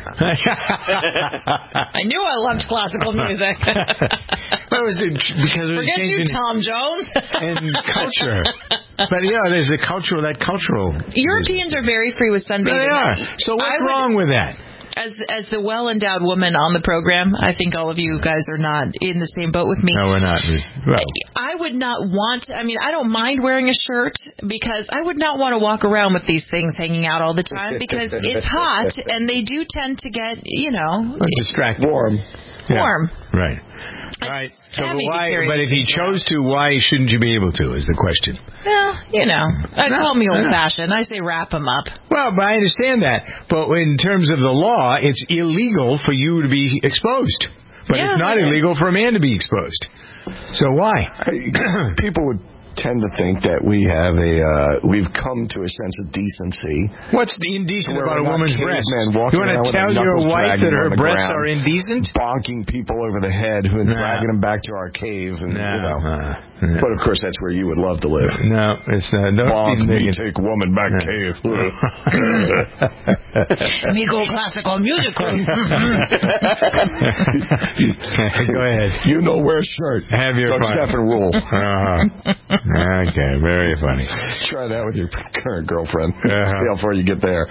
[SPEAKER 4] I knew I loved classical music.
[SPEAKER 3] But it was because it was
[SPEAKER 4] Forget you,
[SPEAKER 3] changing
[SPEAKER 4] Tom Jones.
[SPEAKER 3] and culture. But you know, there's a cultural that cultural.
[SPEAKER 4] Europeans are very free with sunbathing.
[SPEAKER 3] They are. So what's
[SPEAKER 4] would,
[SPEAKER 3] wrong with that?
[SPEAKER 4] As as the well-endowed woman on the program, I think all of you guys are not in the same boat with me.
[SPEAKER 3] No, we're not. Well,
[SPEAKER 4] I would not want to, I mean, I don't mind wearing a shirt because I would not want to walk around with these things hanging out all the time because it's hot and they do tend to get, you know,
[SPEAKER 3] distracted.
[SPEAKER 5] Warm.
[SPEAKER 4] Warm.
[SPEAKER 3] Yeah. Right. All right. So
[SPEAKER 4] That may be
[SPEAKER 3] why?
[SPEAKER 4] carrying
[SPEAKER 3] But if he chose to, why shouldn't you be able to? Is the question.
[SPEAKER 4] Well, you know, I
[SPEAKER 3] No,
[SPEAKER 4] call me
[SPEAKER 3] no.
[SPEAKER 4] old-fashioned. I say wrap them up.
[SPEAKER 3] Well, but I understand that. But in terms of the law, it's illegal for you to be exposed. But
[SPEAKER 4] Yeah,
[SPEAKER 3] it's not
[SPEAKER 4] it is.
[SPEAKER 3] illegal for a man to be exposed. So why?
[SPEAKER 5] People would tend to think that we have a uh, we've come to a sense of decency.
[SPEAKER 3] What's the indecent
[SPEAKER 5] Where
[SPEAKER 3] about a
[SPEAKER 5] we're not
[SPEAKER 3] woman's breasts?
[SPEAKER 5] cavemen
[SPEAKER 3] You
[SPEAKER 5] walking
[SPEAKER 3] want
[SPEAKER 5] around
[SPEAKER 3] to
[SPEAKER 5] with
[SPEAKER 3] tell
[SPEAKER 5] our
[SPEAKER 3] your
[SPEAKER 5] knuckles
[SPEAKER 3] wife
[SPEAKER 5] dragging
[SPEAKER 3] that her
[SPEAKER 5] on the
[SPEAKER 3] breasts
[SPEAKER 5] ground,
[SPEAKER 3] are indecent?
[SPEAKER 5] bonking people over the head and
[SPEAKER 3] No.
[SPEAKER 5] dragging them back to our cave, and
[SPEAKER 3] No,
[SPEAKER 5] you know.
[SPEAKER 3] uh, no.
[SPEAKER 5] But of course, that's where you would love to live.
[SPEAKER 3] No, it's not. Don't
[SPEAKER 5] Bonk
[SPEAKER 3] be
[SPEAKER 5] me,
[SPEAKER 3] naked.
[SPEAKER 5] take woman back
[SPEAKER 3] No.
[SPEAKER 5] cave.
[SPEAKER 4] Me go classical musical.
[SPEAKER 3] Go ahead.
[SPEAKER 5] You know, wear a shirt.
[SPEAKER 3] Have your
[SPEAKER 5] Doug
[SPEAKER 3] fun.
[SPEAKER 5] Stephen rule.
[SPEAKER 3] Uh-huh. Okay, very funny.
[SPEAKER 5] Try that with your current girlfriend.
[SPEAKER 3] Uh-huh.
[SPEAKER 5] See how far you get there.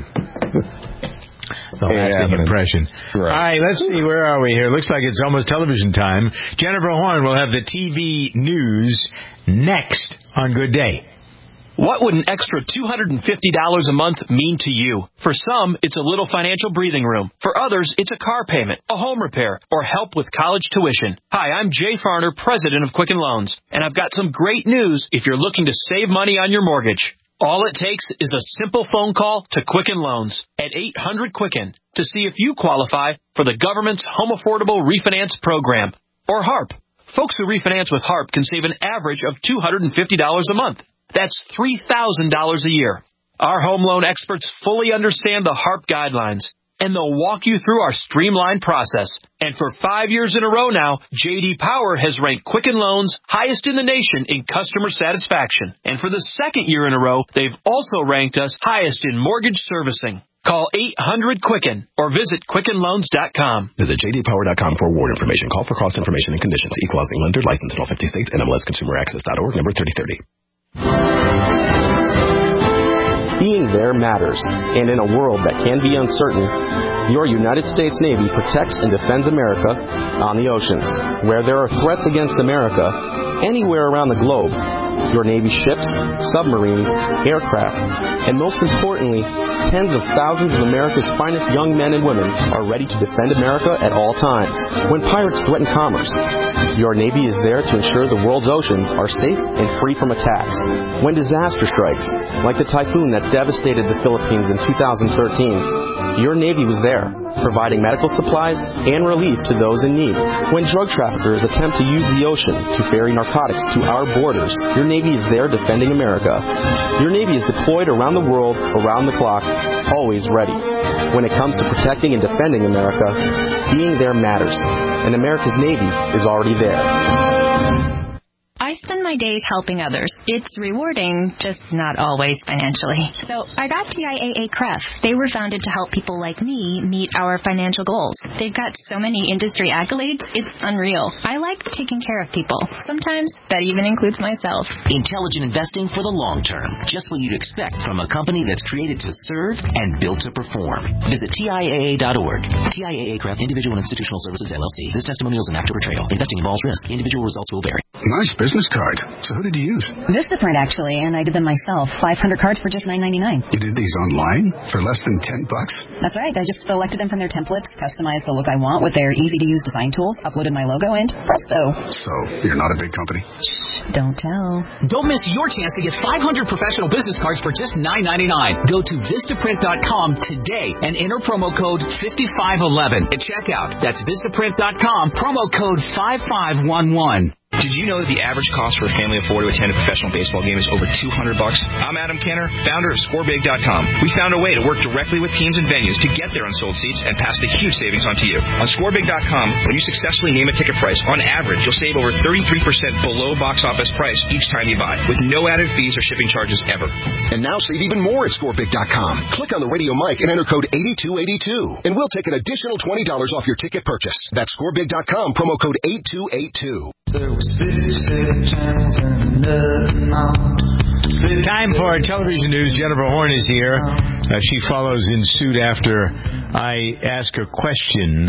[SPEAKER 3] The lasting
[SPEAKER 5] Yeah,
[SPEAKER 3] impression.
[SPEAKER 5] Right.
[SPEAKER 3] All right, let's see. Where are we here? Looks like it's almost television time. Jennifer Horn will have the T V news next on Good Day.
[SPEAKER 8] What would an extra two hundred fifty dollars a month mean to you? For some, it's a little financial breathing room. For others, it's a car payment, a home repair, or help with college tuition. Hi, I'm Jay Farner, president of Quicken Loans, and I've got some great news if you're looking to save money on your mortgage. All it takes is a simple phone call to Quicken Loans at eight hundred Quicken to see if you qualify for the government's Home Affordable Refinance Program, or HARP. Folks who refinance with HARP can save an average of two hundred fifty dollars a month. That's three thousand dollars a year. Our home loan experts fully understand the HARP guidelines, and they'll walk you through our streamlined process. And for five years in a row now, J D Power has ranked Quicken Loans highest in the nation in customer satisfaction. And for the second year in a row, they've also ranked us highest in mortgage servicing. Call eight hundred Quicken or visit Quicken Loans dot com.
[SPEAKER 2] Visit J D Power dot com for award information. Call for cost information and conditions. Equal housing lender. Licensed in all fifty states. N M L S Consumer Access dot org. Number thirty thirty.
[SPEAKER 11] Being
[SPEAKER 9] being there matters. And in a world that can be uncertain, your United States Navy protects and defends America on the oceans. Where there are threats against America, anywhere around the globe, your Navy ships, submarines, aircraft, and most importantly, tens of thousands of America's finest young men and women are ready to defend America at all times. When pirates threaten commerce, your Navy is there to ensure the world's oceans are safe and free from attacks. When disaster strikes, like the typhoon that devastated the Philippines in two thousand thirteen, your Navy was there, providing medical supplies and relief to those in need. When drug traffickers attempt to use the ocean to ferry narcotics to our borders, your Navy is there defending America. Your Navy is deployed around the world, around the clock, always ready. When it comes to protecting and defending America, being there matters, and America's Navy is already there.
[SPEAKER 11] I spend my days helping others. It's rewarding, just not always financially. So I got T I A A C R E F. They were founded to help people like me meet our financial goals. They've got so many industry accolades, it's unreal. I like taking care of people. Sometimes that even includes myself.
[SPEAKER 12] Intelligent investing for the long term. Just what you'd expect from a company that's created to serve and built to perform. Visit T I A A dot org. T I A A C R E F, Individual and Institutional Services, L L C. This testimonial is an after portrayal. Investing involves risk. Individual results will vary.
[SPEAKER 24] Nice business card. So who did you use?
[SPEAKER 25] Vistaprint, actually, and I did them myself. five hundred cards for just nine ninety-nine.
[SPEAKER 24] You did these online for less than ten bucks?
[SPEAKER 25] That's right. I just selected them from their templates, customized the look I want with their easy-to-use design tools, uploaded my logo, and presto.
[SPEAKER 24] So, you're not a big company?
[SPEAKER 25] Shh, don't tell.
[SPEAKER 22] Don't miss your chance to get five hundred professional business cards for just nine ninety-nine. Go to Vistaprint dot com today and enter promo code fifty-five eleven at checkout. That's Vistaprint dot com, promo code five five one one.
[SPEAKER 10] Did you know that the average cost for a family of four to attend a professional baseball game is over two hundred bucks? I'm Adam Kenner, founder of Score Big dot com. We found a way to work directly with teams and venues to get their unsold seats and pass the huge savings on to you. On Score Big dot com, when you successfully name a ticket price, on average, you'll save over thirty-three percent below box office price each time you buy, with no added fees or shipping charges ever.
[SPEAKER 7] And now save even more at Score Big dot com. Click on the radio mic and enter code eighty-two eighty-two, and we'll take an additional twenty dollars off your ticket purchase. That's Score Big dot com, promo code eighty-two eighty-two.
[SPEAKER 18] There was fifty cent channels and nothing on.
[SPEAKER 3] Time for television news. Jennifer Horn is here. Uh, she follows in suit after I ask a question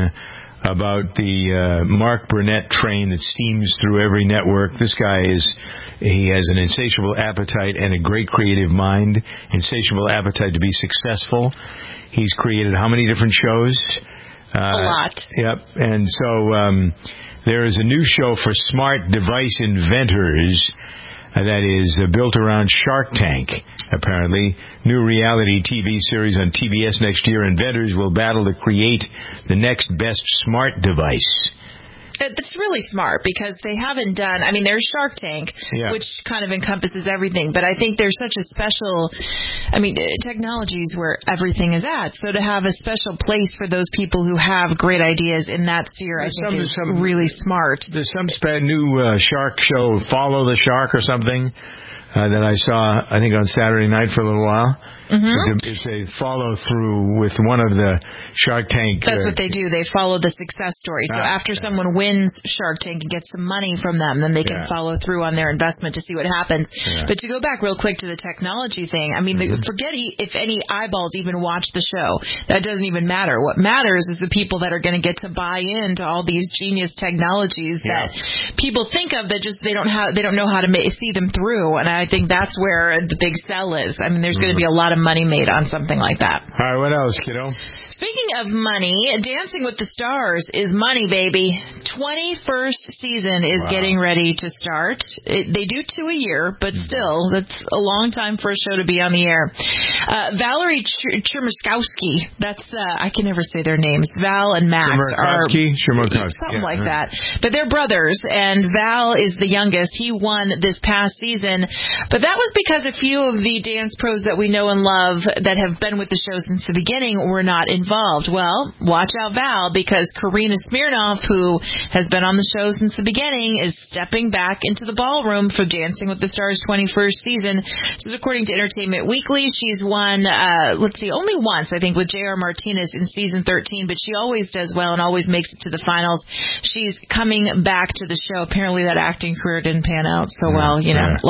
[SPEAKER 3] about the uh, Mark Burnett train that steams through every network. This guy is, he has an insatiable appetite and a great creative mind, insatiable appetite to be successful. He's created how many different shows? Uh,
[SPEAKER 4] a lot.
[SPEAKER 3] Yep. And so um, there is a new show for smart device inventors uh, that is uh, built around Shark Tank, apparently. New reality T V series on T B S next year. Inventors will battle to create the next best smart device.
[SPEAKER 4] It's really smart because they haven't done, I mean, there's Shark Tank,
[SPEAKER 3] yeah.
[SPEAKER 4] which kind of encompasses everything, but I think there's such a special, I mean, technologies where everything is at. So to have a special place for those people who have great ideas in that sphere, there's I think some, is some, really smart.
[SPEAKER 3] There's some sp- new uh, shark show, Follow the Shark or something, uh, that I saw, I think, on Saturday night for a little while.
[SPEAKER 4] Mm-hmm.
[SPEAKER 3] It's a follow-through with one of the Shark Tank.
[SPEAKER 4] That's
[SPEAKER 3] uh,
[SPEAKER 4] what they do. They follow the success story. So
[SPEAKER 3] ah,
[SPEAKER 4] after someone wins Shark Tank and gets some money from them, then they can
[SPEAKER 3] yeah.
[SPEAKER 4] follow through on their investment to see what happens.
[SPEAKER 3] Yeah.
[SPEAKER 4] But to go back real quick to the technology thing, I mean, mm-hmm. forget if any eyeballs even watch the show. That doesn't even matter. What matters is the people that are going to get to buy into all these genius technologies
[SPEAKER 3] yeah.
[SPEAKER 4] that people think of that just they don't have, they don't know how to ma- see them through. And I think that's where the big sell is. I mean, there's mm-hmm. going to be a lot of money made on something like that.
[SPEAKER 3] All right, what else, kiddo?
[SPEAKER 4] Speaking of money, Dancing with the Stars is money, baby. twenty-first season is wow. getting ready to start. It, they do two a year, but mm-hmm. still, that's a long time for a show to be on the air. Uh, Valerie Ch- Chmerkovskiy, that's, uh, I can never say their names. Val and Max are...
[SPEAKER 3] Chmerkovskiy?
[SPEAKER 4] Something
[SPEAKER 3] yeah.
[SPEAKER 4] like that. But they're brothers, and Val is the youngest. He won this past season, but that was because a few of the dance pros that we know and love that have been with the show since the beginning were not involved. Well, watch out, Val, because Karina Smirnoff, who has been on the show since the beginning, is stepping back into the ballroom for Dancing with the Stars twenty-first season. This is according to Entertainment Weekly. She's won, uh, let's see, only once, I think, with J R. Martinez in season thirteen, but she always does well and always makes it to the finals. She's coming back to the show. Apparently that acting career didn't pan out so well, you know, yeah. a lot tougher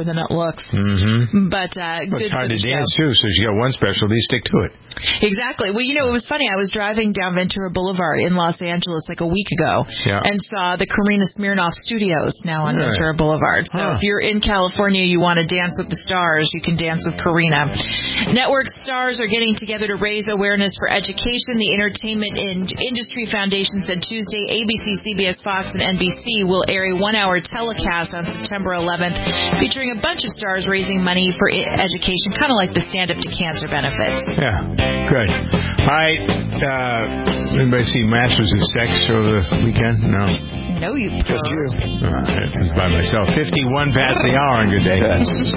[SPEAKER 4] than it looks.
[SPEAKER 3] Mm-hmm.
[SPEAKER 4] But uh,
[SPEAKER 3] well,
[SPEAKER 4] good
[SPEAKER 3] it's hard
[SPEAKER 4] for
[SPEAKER 3] to
[SPEAKER 4] the
[SPEAKER 3] dance,
[SPEAKER 4] show.
[SPEAKER 3] too, so you got one specialty, stick to it.
[SPEAKER 4] Exactly. Well, you know, it was funny. I was driving down Ventura Boulevard in Los Angeles like a week ago
[SPEAKER 3] yeah.
[SPEAKER 4] and saw the Karina Smirnoff Studios now on
[SPEAKER 3] Right.
[SPEAKER 4] Ventura Boulevard. So
[SPEAKER 3] huh.
[SPEAKER 4] if you're in California, you want to dance with the stars, you can dance with Karina. Network stars are getting together to raise awareness for education. The Entertainment in- Industry Foundation said Tuesday A B C, C B S, Fox, and N B C will air a one-hour telecast on September eleventh featuring a bunch of stars raising money for I- education, kind of like the Stand Up to Cancer benefits.
[SPEAKER 3] Yeah, good. All right. Uh, anybody see Masters of Sex over the weekend? No.
[SPEAKER 4] No, you
[SPEAKER 5] Just you.
[SPEAKER 3] Uh, I was by myself. fifty-one past the hour on Good Day.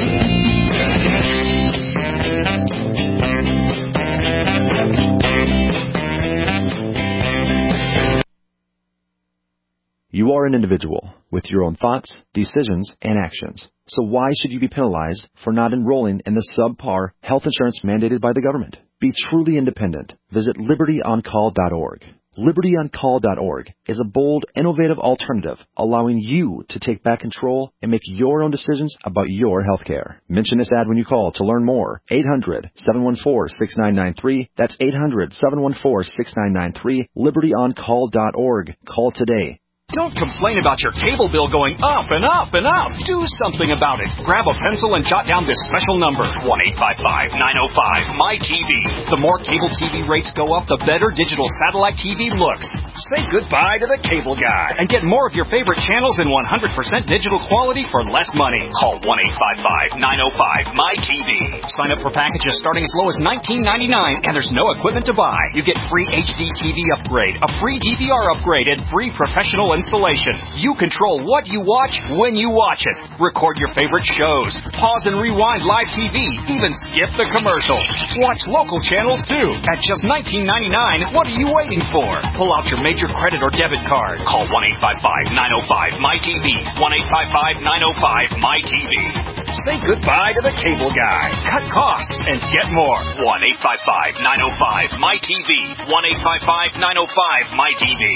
[SPEAKER 13] You are an individual with your own thoughts, decisions, and actions. So why should you be penalized for not enrolling in the subpar health insurance mandated by the government? Be truly independent. Visit liberty on call dot org. liberty on call dot org is a bold, innovative alternative allowing you to take back control and make your own decisions about your health care. Mention this ad when you call to learn more. eight hundred, seven one four, six nine nine three. That's eight hundred, seven one four, six nine nine three. liberty on call dot org. Call today.
[SPEAKER 14] Don't complain about your cable bill going up and up and up. Do something about it. Grab a pencil and jot down this special number, one eight five five, nine oh five, M Y T V. The more cable T V rates go up, the better digital satellite T V looks. Say goodbye to the cable guy and get more of your favorite channels in one hundred percent digital quality for less money. Call one eight five five, nine oh five, M Y T V. Sign up for packages starting as low as nineteen ninety-nine, and there's no equipment to buy. You get free H D T V upgrade, a free D V R upgrade, and free professional installation. You control what you watch when you watch it. Record your favorite shows. Pause and rewind live T V. Even skip the commercials. Watch local channels too. At just nineteen ninety-nine, what are you waiting for? Pull out your major credit or debit card. Call one eight five five, nine oh five, M Y T V. one eight five five, nine oh five, M Y T V. Say goodbye to the cable guy. Cut costs and get more. one eight five five, nine oh five, M Y T V. one eight five five, nine oh five, M Y T V.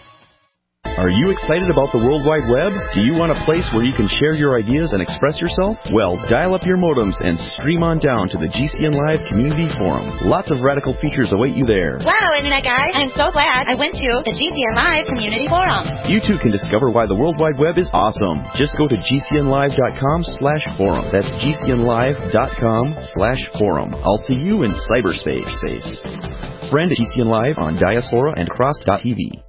[SPEAKER 15] Are you excited about the World Wide Web? Do you want a place where you can share your ideas and express yourself? Well, dial up your modems and stream on down to the G C N Live Community Forum. Lots of radical features await you there.
[SPEAKER 16] Wow, Internet guys, I'm so glad I went to the G C N Live Community Forum.
[SPEAKER 15] You too can discover why the World Wide Web is awesome. Just go to G C N live dot com slash forum. That's G C N live dot com slash forum. I'll see you in cyberspace. Friend G C N Live on Diaspora and Cross dot T V.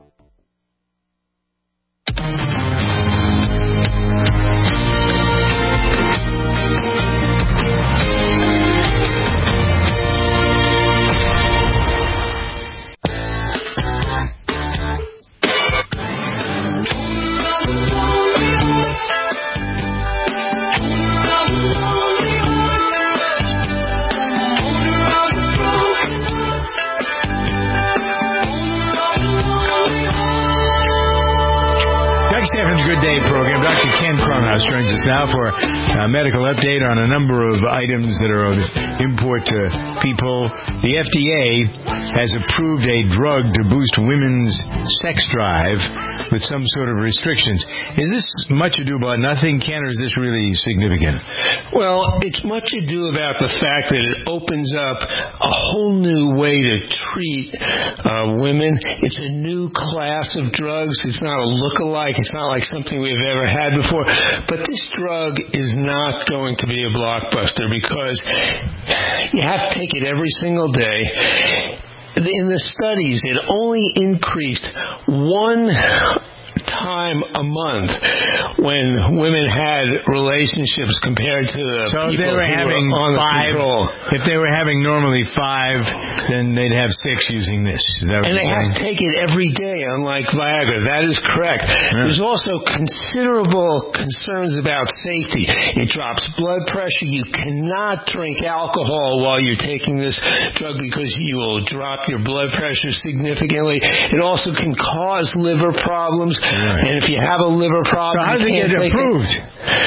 [SPEAKER 3] Stefan's Good Day program. Doctor Ken Cronhouse joins us now for a medical update on a number of items that are of import to people. The F D A has approved a drug to boost women's sex drive with some sort of restrictions. Is this much ado about nothing, Ken, or is this really significant?
[SPEAKER 17] Well, it's much ado about the fact that it opens up a whole new way to treat uh, women. It's a new class of drugs. It's not a look-alike. It's not like something we've ever had before. But this drug is not going to be a blockbuster because you have to take it every single day. In the studies, it only increased one time a month when women had relationships compared to the
[SPEAKER 3] so
[SPEAKER 17] people
[SPEAKER 3] if they were
[SPEAKER 17] who
[SPEAKER 3] having
[SPEAKER 17] were on
[SPEAKER 3] five,
[SPEAKER 17] the control.
[SPEAKER 3] If they were having normally five, then they'd have six using this. Is that what
[SPEAKER 17] and
[SPEAKER 3] you're
[SPEAKER 17] they
[SPEAKER 3] saying?
[SPEAKER 17] have to take it every day, unlike Viagra. That is correct. Yeah. There's also considerable concerns about safety. It drops blood pressure. You cannot drink alcohol while you're taking this drug because you will drop your blood pressure significantly. It also can cause liver problems. Right. And if you have a liver problem,
[SPEAKER 3] so how does it get approved?
[SPEAKER 17] It.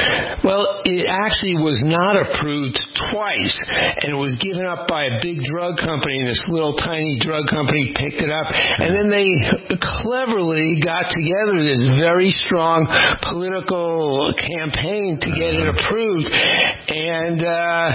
[SPEAKER 17] Well, it actually was not approved twice, and it was given up by a big drug company, and this little tiny drug company picked it up, and then they cleverly got together this very strong political campaign to get it approved, and, uh,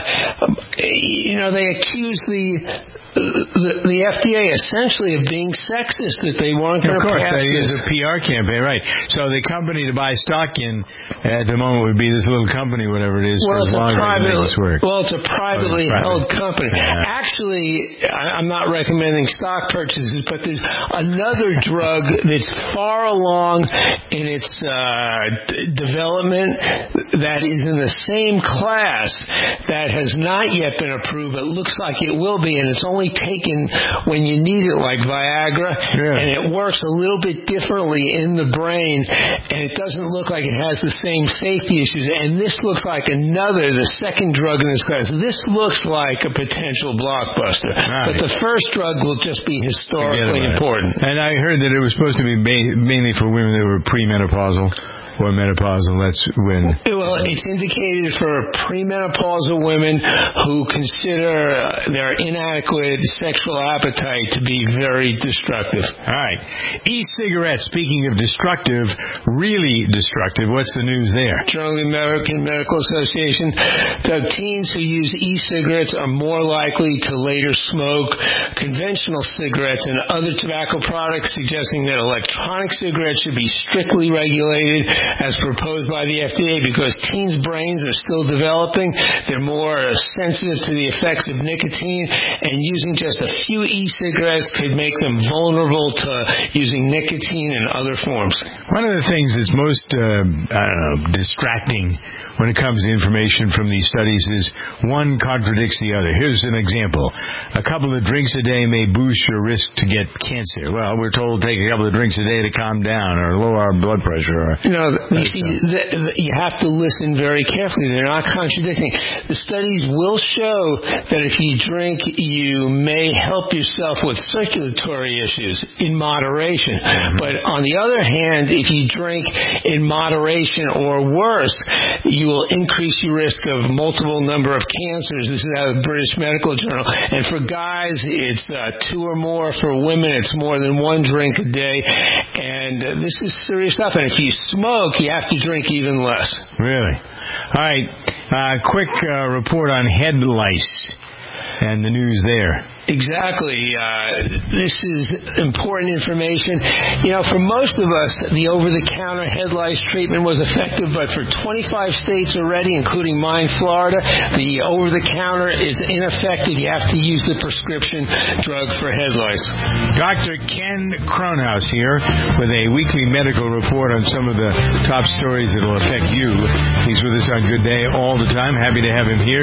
[SPEAKER 17] you know, they accused the The, the F D A essentially of being sexist, that they weren't going to pass.
[SPEAKER 3] Of course, they
[SPEAKER 17] this.
[SPEAKER 3] use a P R campaign, right? So the company to buy stock in at the moment would be this little company, whatever it is,
[SPEAKER 17] Well,
[SPEAKER 3] for as
[SPEAKER 17] it's a
[SPEAKER 3] long as
[SPEAKER 17] private,
[SPEAKER 3] they make this work.
[SPEAKER 17] well, it's a privately
[SPEAKER 3] Oh, it's
[SPEAKER 17] held
[SPEAKER 3] private.
[SPEAKER 17] company.
[SPEAKER 3] Yeah.
[SPEAKER 17] Actually, I- I'm not recommending stock purchases, but there's another drug that's far along in its uh, d- development that is in the same class that has not yet been approved, but looks like it will be, and it's only taken when you need it, like Viagra,
[SPEAKER 3] yeah.
[SPEAKER 17] and it works a little bit differently in the brain, and it doesn't look like it has the same safety issues. And this looks like another, the second drug in this class. This looks like a potential blockbuster,
[SPEAKER 3] right.
[SPEAKER 17] but the first drug will just be historically important.
[SPEAKER 3] It. And I heard that it was supposed to be ba- mainly for women that were premenopausal. Or menopausal, that's when...
[SPEAKER 17] Well, it's indicated for premenopausal women who consider their inadequate sexual appetite to be very destructive.
[SPEAKER 3] All right. E-cigarettes, speaking of destructive, really destructive, what's the news there?
[SPEAKER 17] Journal of the American Medical Association. The teens who use e-cigarettes are more likely to later smoke conventional cigarettes and other tobacco products, suggesting that electronic cigarettes should be strictly regulated as proposed by the F D A, because teens' brains are still developing. They're more sensitive to the effects of nicotine, and using just a few e-cigarettes could make them vulnerable to using nicotine in other forms.
[SPEAKER 3] One of the things that's most, uh, I don't know, distracting when it comes to information from these studies is one contradicts the other. Here's an example. A couple of drinks a day may boost your risk to get cancer. Well, we're told take a couple of drinks a day to calm down or lower our blood pressure. Or,
[SPEAKER 17] you know, you see, the, the, you have to listen very carefully. They're not contradicting. The studies will show that if you drink, you may help yourself with circulatory issues in moderation. Mm-hmm. But on the other hand, if you drink in moderation or worse, you will increase your risk of multiple number of cancers. This is out of the British Medical Journal. And for guys, it's uh, two or more. For women, it's more than one drink a day. And uh, this is serious stuff. And if you smoke, you have to drink even less.
[SPEAKER 3] Really? All right. Uh, quick uh, report on head lice and the news there.
[SPEAKER 17] Exactly. Uh, this is important information. You know, for most of us, the over-the-counter head lice treatment was effective, but for twenty-five states already, including mine, Florida, the over-the-counter is ineffective. You have to use the prescription drug for head lice.
[SPEAKER 3] Doctor Ken Cronhaus here with a weekly medical report on some of the top stories that will affect you. He's with us on Good Day all the time. Happy to have him here.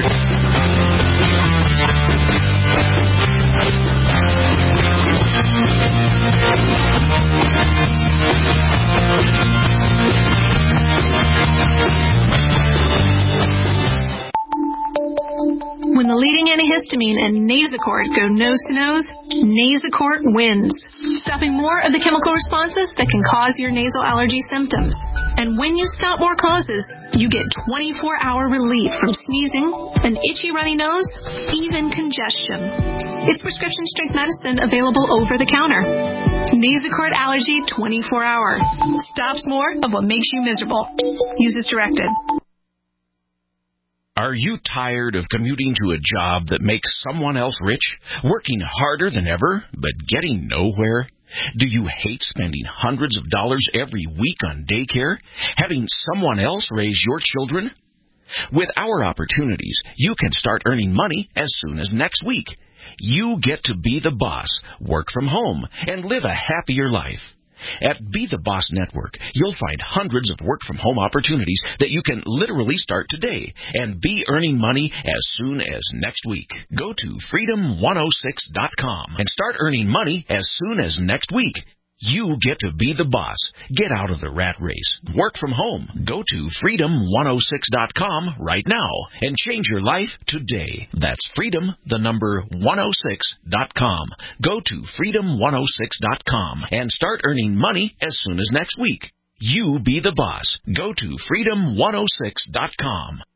[SPEAKER 1] When the leading antihistamine and Nasacort go nose to nose, Nasacort wins, stopping more of the chemical responses that can cause your nasal allergy symptoms. And when you stop more causes, you get twenty-four hour relief from sneezing, an itchy runny nose, even congestion. It's prescription strength medicine available over the counter. Nasacort Allergy twenty-four hour. Stops more of what makes you miserable. Use as directed.
[SPEAKER 19] Are you tired of commuting to a job that makes someone else rich, working harder than ever, but getting nowhere? Do you hate spending hundreds of dollars every week on daycare, having someone else raise your children? With our opportunities, you can start earning money as soon as next week. You get to be the boss, work from home, and live a happier life. At Be the Boss Network, you'll find hundreds of work-from-home opportunities that you can literally start today and be earning money as soon as next week. Go to freedom one oh six dot com and start earning money as soon as next week. You get to be the boss. Get out of the rat race. Work from home. Go to freedom one oh six dot com right now and change your life today. That's freedom, the number one oh six dot com. Go to freedom one oh six dot com and start earning money as soon as next week. You be the boss. Go to freedom one oh six dot com.